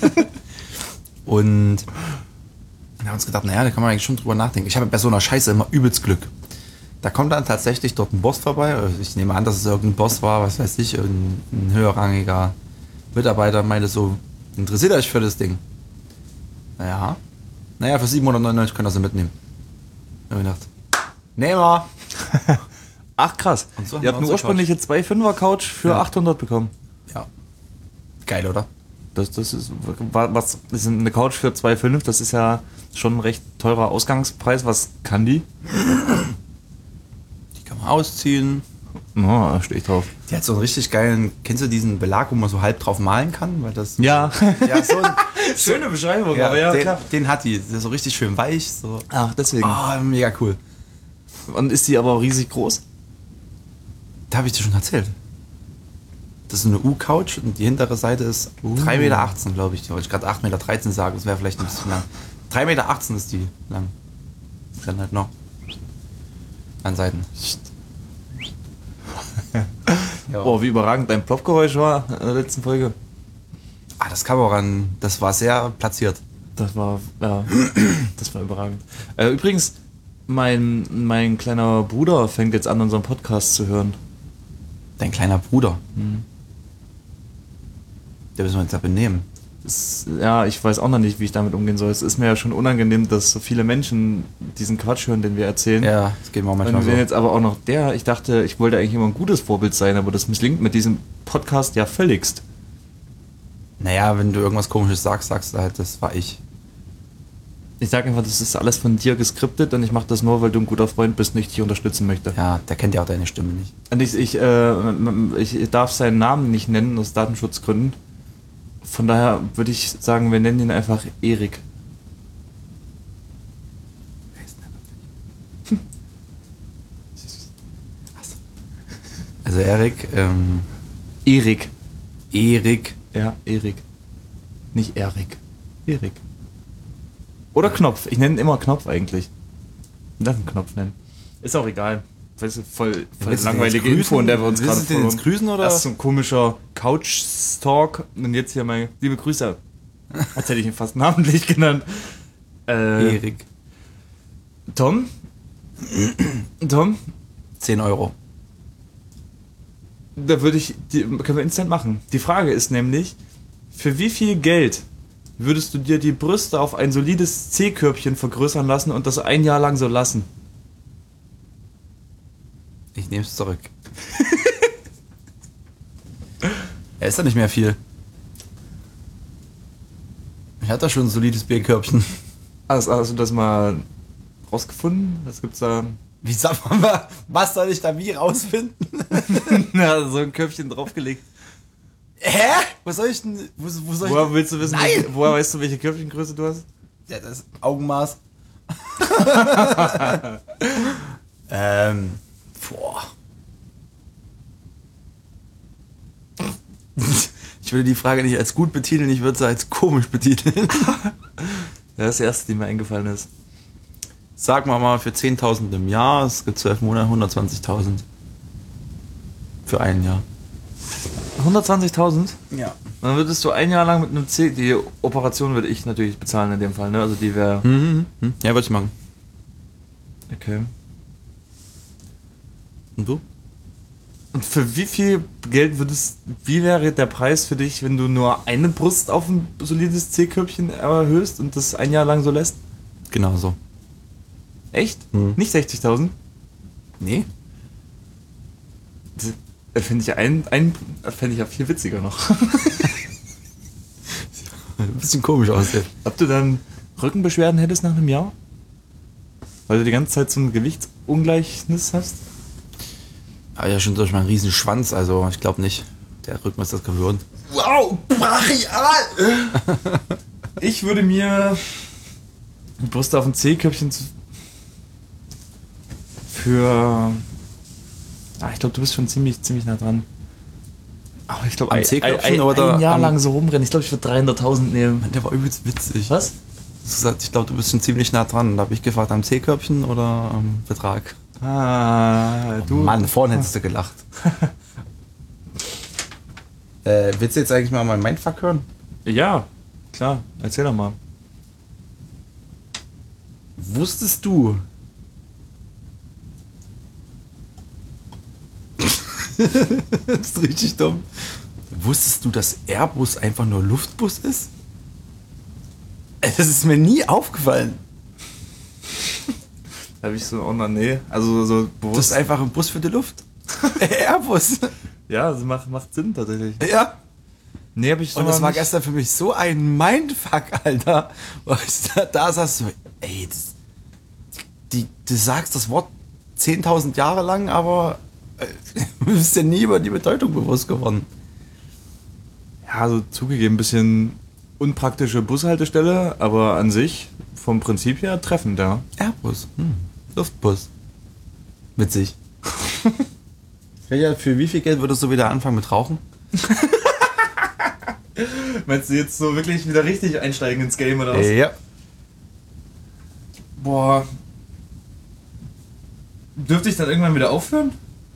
Und wir haben uns gedacht, naja, da kann man eigentlich schon drüber nachdenken. Ich habe bei so einer Scheiße immer übelst Glück. Da kommt dann tatsächlich dort ein Boss vorbei. Also ich nehme an, dass es irgendein Boss war, was weiß ich, irgendein höherrangiger Mitarbeiter meinte so, interessiert euch für das Ding? Naja, für 799 könnt ihr sie mitnehmen. Da habe ich gedacht, nehmen wir. Ach krass. Und so haben Ihr wir habt eine unsere ursprüngliche 2,5er Couch für Ja. 800 bekommen. Ja. Geil, oder? Das ist was ist eine Couch für 2,5, das ist ja schon ein recht teurer Ausgangspreis. Was kann die? Die kann man ausziehen. Oh, da stehe ich drauf. Die hat so einen richtig geilen, kennst du diesen Belag, wo man so halb drauf malen kann? Weil das Ja. ja, so ein, Schöne Beschreibung, den hat die. Der ist so richtig schön weich. So. Ach, deswegen. Mega cool. Und ist die aber auch riesig groß? Da habe ich dir schon erzählt. Das ist eine U-Couch und die hintere Seite ist 3,18 Meter, glaube ich. Wollte ich gerade 8,13 Meter sagen, das wäre vielleicht ein bisschen lang. 3,18 Meter ist die lang. Dann halt noch an Seiten. Ja. Oh, wie überragend dein Plopgeräusch war in der letzten Folge. Das kam auch an, das war sehr platziert. Das war überragend. Übrigens, mein kleiner Bruder fängt jetzt an, unseren Podcast zu hören. Dein kleiner Bruder. Der müssen wir jetzt ja benehmen. Ja, ich weiß auch noch nicht, wie ich damit umgehen soll. Es ist mir ja schon unangenehm, dass so viele Menschen diesen Quatsch hören, den wir erzählen. Ja, das geht mir auch manchmal Und so. wenn jetzt aber auch noch ich dachte, ich wollte eigentlich immer ein gutes Vorbild sein, aber das misslingt mit diesem Podcast ja völligst. Naja, wenn du irgendwas Komisches sagst, sagst du halt, das war ich. Ich sage einfach, das ist alles von dir geskriptet und ich mache das nur, weil du ein guter Freund bist und ich dich unterstützen möchte. Ja, der kennt ja auch deine Stimme nicht. Und ich darf seinen Namen nicht nennen aus Datenschutzgründen. Von daher würde ich sagen, wir nennen ihn einfach Erik. Also Erik, Erik. Erik. Ja, Erik. Nicht Erik. Erik. Oder Knopf. Ich nenne ihn immer Knopf eigentlich. Ich darf einen Knopf nennen. Ist auch egal. Das ist voll Willst du den langweilige jetzt Info, in der wir uns gerade Willst du den jetzt grüßen oder? Das ist so ein komischer Couch-Stalk. Und jetzt hier meine liebe Grüße. Als hätte ich ihn fast namentlich genannt. Erik. Tom? 10 Euro. Da können wir instant machen. Die Frage ist nämlich, für wie viel Geld würdest du dir die Brüste auf ein solides C-Körbchen vergrößern lassen und das ein Jahr lang so lassen? Ich nehme es zurück. Er ist ja nicht mehr viel. Ich hatte schon ein solides B-Körbchen. Hast du das mal rausgefunden? Was gibt's da? Wie sagt man mal, was soll ich da wie rausfinden? Ja, so ein Körbchen draufgelegt. Hä? Was soll ich denn? Wo soll ich Woher willst du wissen, Nein! woher weißt du, welche Körbchengröße du hast? Ja, das Augenmaß. Boah. Ich würde die Frage nicht als gut betiteln, ich würde sie als komisch betiteln. Das ist die erste, die mir eingefallen ist. Sag mal für 10.000 im Jahr, es gibt 12 Monate, 120.000. Für ein Jahr. 120.000? Ja. Dann würdest du ein Jahr lang mit einem C, die Operation würde ich natürlich bezahlen in dem Fall, ne? Also die wäre... Ja, würde ich machen. Okay. Und du? Und für wie viel Geld wie wäre der Preis für dich, wenn du nur eine Brust auf ein solides C-Körbchen erhöhst und das ein Jahr lang so lässt? Genau so. Echt? Nicht 60.000? Nee? Das finde ich ja viel witziger noch. Ein bisschen komisch aussieht. Ob du dann Rückenbeschwerden hättest nach einem Jahr? Weil du die ganze Zeit so ein Gewichtsungleichnis hast? Aber ja, schon durch meinen riesen Schwanz, also ich glaube nicht. Der Rücken ist das gewöhnt. Wow, brachial! Ich würde mir die Brust auf ein C-Köpfchen für... ich glaube, du bist schon ziemlich nah dran. Aber ich glaube, Am C-Köpfchen oder ein Jahr am- lang so rumrennen. Ich glaube, ich würde 300.000 nehmen. Der war übelst witzig. Was? Du hast gesagt, ich glaube, du bist schon ziemlich nah dran. Da habe ich gefragt, am C-Köpfchen oder am Betrag? Du. Mann, vorhin hättest du gelacht. Willst du jetzt eigentlich mal mein Mindfuck hören? Ja, klar. Erzähl doch mal. Wusstest du? Das ist richtig dumm. Wusstest du, dass Airbus einfach nur Luftbus ist? Das ist mir nie aufgefallen. Da habe ich so, nee. Also so Das bewusst. ist einfach ein Bus für die Luft. Airbus. Ja, das macht Sinn tatsächlich. Ja. Nee, habe ich so Und das noch war nicht. gestern für mich so ein Mindfuck, Alter. Weil ich da saß so, ey, du sagst das Wort 10.000 Jahre lang, aber du bist ja nie über die Bedeutung bewusst geworden. Ja, so zugegeben, ein bisschen unpraktische Bushaltestelle, aber an sich vom Prinzip her treffend, ja. Airbus. Luftbus. Witzig. Für wie viel Geld würdest du wieder anfangen mit Rauchen? Meinst du jetzt so wirklich wieder richtig einsteigen ins Game oder was? Ja. Boah. Dürfte ich dann irgendwann wieder aufhören?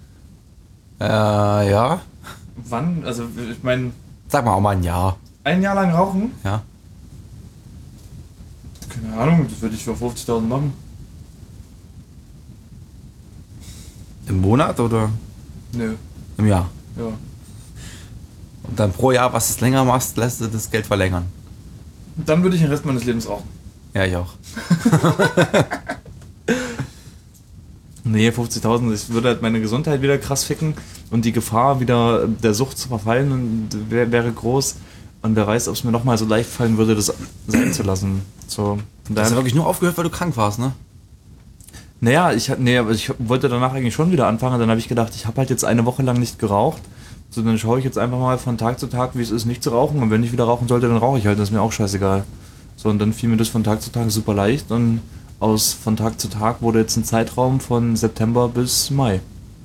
Ja. Wann? Also ich meine, Sag mal auch mal ein Jahr. ein Jahr lang rauchen? Ja. Keine Ahnung, das würde ich für 50.000 machen. Im Monat oder Nö. im Jahr? Ja. Und dann pro Jahr, was du es länger machst, lässt du das Geld verlängern. Und dann würde ich den Rest meines Lebens rauchen. Ja, ich auch. Nee, 50.000, ich würde halt meine Gesundheit wieder krass ficken und die Gefahr wieder der Sucht zu verfallen und wäre groß. Und wer weiß, ob es mir nochmal so leicht fallen würde, das sein zu lassen. So, von Du hast ja daher, wirklich nur aufgehört, weil du krank warst, ne? aber ich wollte danach eigentlich schon wieder anfangen. Dann habe ich gedacht, ich habe halt jetzt eine Woche lang nicht geraucht. So, dann schaue ich jetzt einfach mal von Tag zu Tag, wie es ist, nicht zu rauchen. Und wenn ich wieder rauchen sollte, dann rauche ich halt. Das ist mir auch scheißegal. So, und dann fiel mir das von Tag zu Tag super leicht. Und aus von Tag zu Tag wurde jetzt ein Zeitraum von September bis Mai.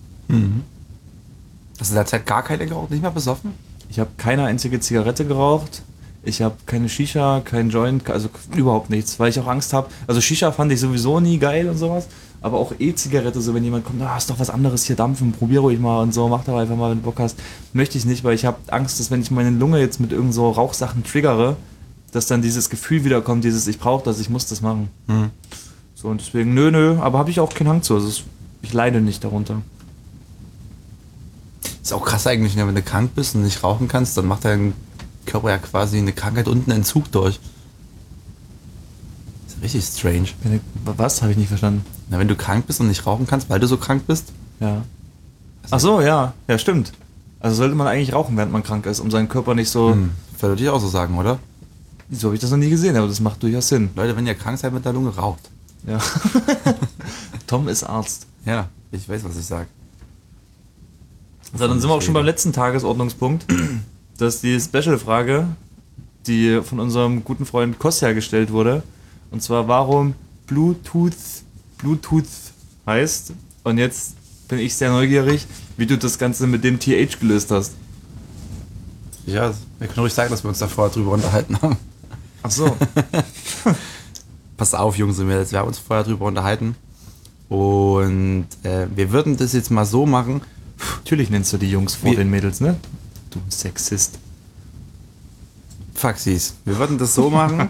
Hast du in der Zeit gar keine geraucht, nicht mehr besoffen? Ich habe keine einzige Zigarette geraucht. Ich habe keine Shisha, kein Joint, also überhaupt nichts, weil ich auch Angst habe. Also Shisha fand ich sowieso nie geil und sowas. Aber auch E-Zigarette, so wenn jemand kommt, ist doch was anderes hier, dampfen, probier ruhig mal und so, mach doch einfach mal, wenn du Bock hast. Möchte ich nicht, weil ich habe Angst, dass wenn ich meine Lunge jetzt mit irgend so Rauchsachen triggere, dass dann dieses Gefühl wiederkommt, dieses ich brauche das, ich muss das machen. So und deswegen, nö, aber habe ich auch keinen Hang zu. Also ich leide nicht darunter. Ist auch krass eigentlich, ne? Wenn du krank bist und nicht rauchen kannst, dann macht dein Körper ja quasi eine Krankheit und einen Entzug durch. Ist ja richtig strange. Was? Habe ich nicht verstanden. Na, wenn du krank bist und nicht rauchen kannst, weil du so krank bist? Ja. Ach so, ja. Ja, stimmt. Also sollte man eigentlich rauchen, während man krank ist, um seinen Körper nicht so... Würde ich auch so sagen, oder? So habe ich das noch nie gesehen, aber das macht durchaus Sinn. Leute, wenn ihr krank seid mit der Lunge, raucht. Ja. Tom ist Arzt. Ja, ich weiß, was ich sage. So, dann sind wir auch schon beim letzten Tagesordnungspunkt. Das ist die Special-Frage, die von unserem guten Freund Kostja gestellt wurde. Und zwar, warum Bluetooth heißt. Und jetzt bin ich sehr neugierig, wie du das Ganze mit dem TH gelöst hast. Ja, wir können ruhig sagen, dass wir uns da vorher drüber unterhalten haben. Ach so. Pass auf, Jungs und Mädels, wir haben uns vorher drüber unterhalten. Und wir würden das jetzt mal so machen. Natürlich nennst du die Jungs vor Wie- den Mädels, ne? Du Sexist. Faxis. Wir würden das so machen.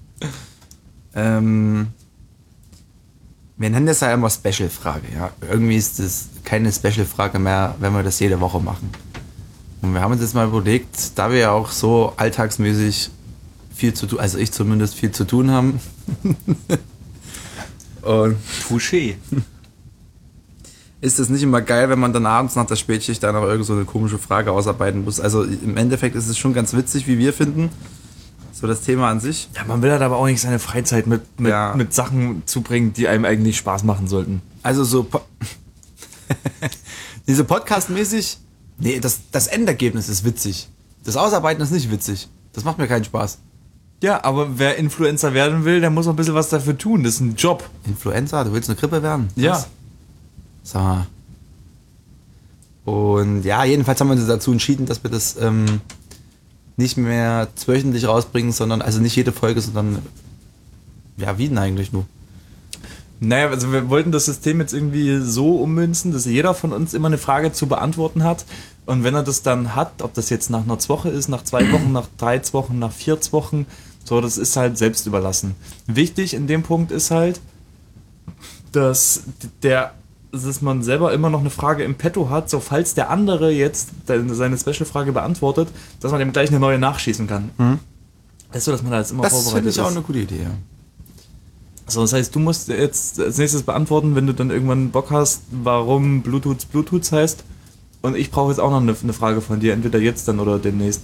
Wir nennen das ja immer Special-Frage. Ja? Irgendwie ist das keine Special-Frage mehr, wenn wir das jede Woche machen. Und wir haben uns jetzt mal überlegt, da wir ja auch so alltagsmäßig viel zu tun, also ich zumindest viel zu tun haben. Und Touché. ist es nicht immer geil, wenn man dann abends nach der Spätschicht dann noch irgend so eine komische Frage ausarbeiten muss. Also im Endeffekt ist es schon ganz witzig, wie wir finden. So das Thema an sich. Ja, man will halt aber auch nicht seine Freizeit mit Ja. Sachen zubringen, die einem eigentlich Spaß machen sollten. Also so Diese Podcast-mäßig, nee, das Endergebnis ist witzig. Das Ausarbeiten ist nicht witzig. Das macht mir keinen Spaß. Ja, aber wer Influencer werden will, der muss noch ein bisschen was dafür tun. Das ist ein Job. Influencer, du willst eine Grippe werden? Ja. Was? Sag mal. Und ja, jedenfalls haben wir uns dazu entschieden, dass wir das nicht mehr wöchentlich rausbringen, sondern, also nicht jede Folge, sondern, ja, wie denn eigentlich nur? Naja, also wir wollten das System jetzt irgendwie so ummünzen, dass jeder von uns immer eine Frage zu beantworten hat. Und wenn er das dann hat, ob das jetzt nach einer Woche ist, nach 2 Wochen, nach 3 Wochen, nach 4 Wochen, so, das ist halt selbst überlassen. Wichtig in dem Punkt ist halt, dass man selber immer noch eine Frage im Petto hat, so falls der andere jetzt seine Special-Frage beantwortet, dass man dem gleich eine neue nachschießen kann. Das ist so, dass man da jetzt immer Das vorbereitet finde ist. ich auch eine gute Idee, ja. So, das heißt, du musst jetzt als nächstes beantworten, wenn du dann irgendwann Bock hast, warum Bluetooth heißt. Und ich brauche jetzt auch noch eine Frage von dir, entweder jetzt dann oder demnächst.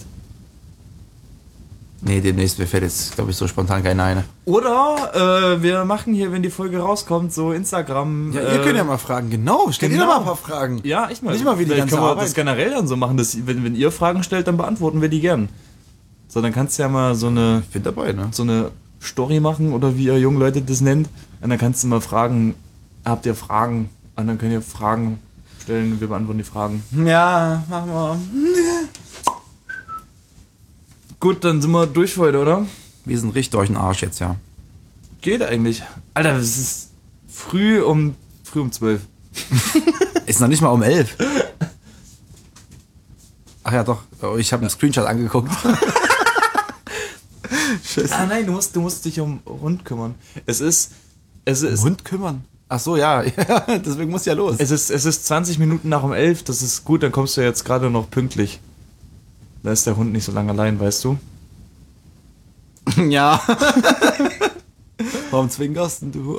Nee, demnächst, mir fällt jetzt, glaube ich, so spontan keine eine. Oder wir machen hier, wenn die Folge rauskommt, so Instagram. Ja, ihr könnt ja mal fragen, genau, stellt ihr doch mal ein paar Fragen. Ja, ich mal. Nicht mal wie die Vielleicht ganze können wir Arbeit. das generell dann so machen, dass wenn ihr Fragen stellt, dann beantworten wir die gern. So, dann kannst du ja mal so eine Ich bin dabei, ne? Story machen oder wie ihr jungen Leute das nennt. Und dann kannst du mal fragen, habt ihr Fragen? Und dann könnt ihr Fragen stellen und wir beantworten die Fragen. Ja, machen wir. Gut, dann sind wir durch für heute, oder? Wir sind richtig durch den Arsch jetzt, ja. Geht eigentlich. Alter, es ist früh um 12. Ist noch nicht mal um 11. Ach ja, doch. Ich habe einen Screenshot angeguckt. Scheiße. Ah nein, du musst dich um Hund kümmern. Es ist Hund kümmern? Ach so, ja. Ja, deswegen muss ja los. Es ist 20 Minuten nach um 11, das ist gut, dann kommst du jetzt gerade noch pünktlich. Da ist der Hund nicht so lange allein, weißt du? Ja. Warum zwinkerst denn du?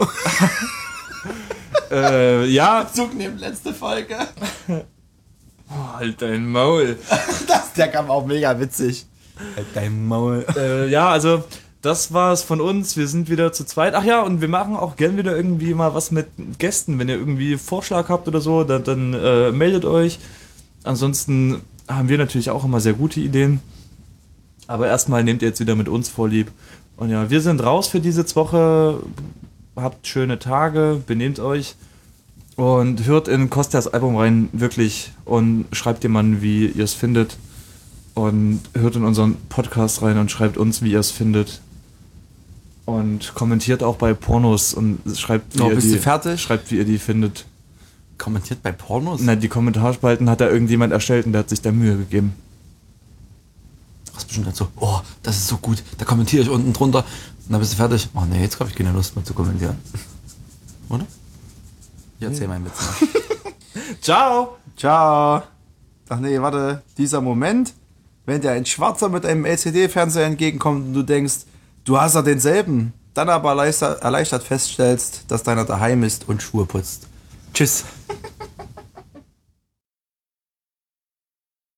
Ja. Zug neben letzte Folge. Oh, halt dein Maul. Der kam auch mega witzig. Halt dein Maul. Ja, also das war's von uns. Wir sind wieder zu zweit. Ach ja, und wir machen auch gern wieder irgendwie mal was mit Gästen. Wenn ihr irgendwie Vorschlag habt oder so, dann meldet euch. Ansonsten haben wir natürlich auch immer sehr gute Ideen. Aber erstmal nehmt ihr jetzt wieder mit uns Vorlieb. Und ja, wir sind raus für diese Woche. Habt schöne Tage, benehmt euch. Und hört in Kostas Album rein, wirklich. Und schreibt jemanden, wie ihr es findet. Und hört in unseren Podcast rein und schreibt uns, wie ihr es findet. Und kommentiert auch bei Pornos und schreibt, Bist du fertig? Schreibt, wie ihr die findet. Kommentiert bei Pornos? Na, die Kommentarspalten hat da irgendjemand erstellt und der hat sich da Mühe gegeben. Das ist bestimmt so, oh, das ist so gut. Da kommentiere ich unten drunter. Und dann bist du fertig. Oh nee, jetzt habe ich keine Lust mehr zu kommentieren. Oder? Ich erzähl meinen Witz mal. Ciao! Ciao. Ach nee, warte. Dieser Moment, wenn dir ein Schwarzer mit einem LCD-Fernseher entgegenkommt und du denkst, du hast ja denselben, dann aber erleichtert feststellst, dass deiner daheim ist und Schuhe putzt. Tschüss.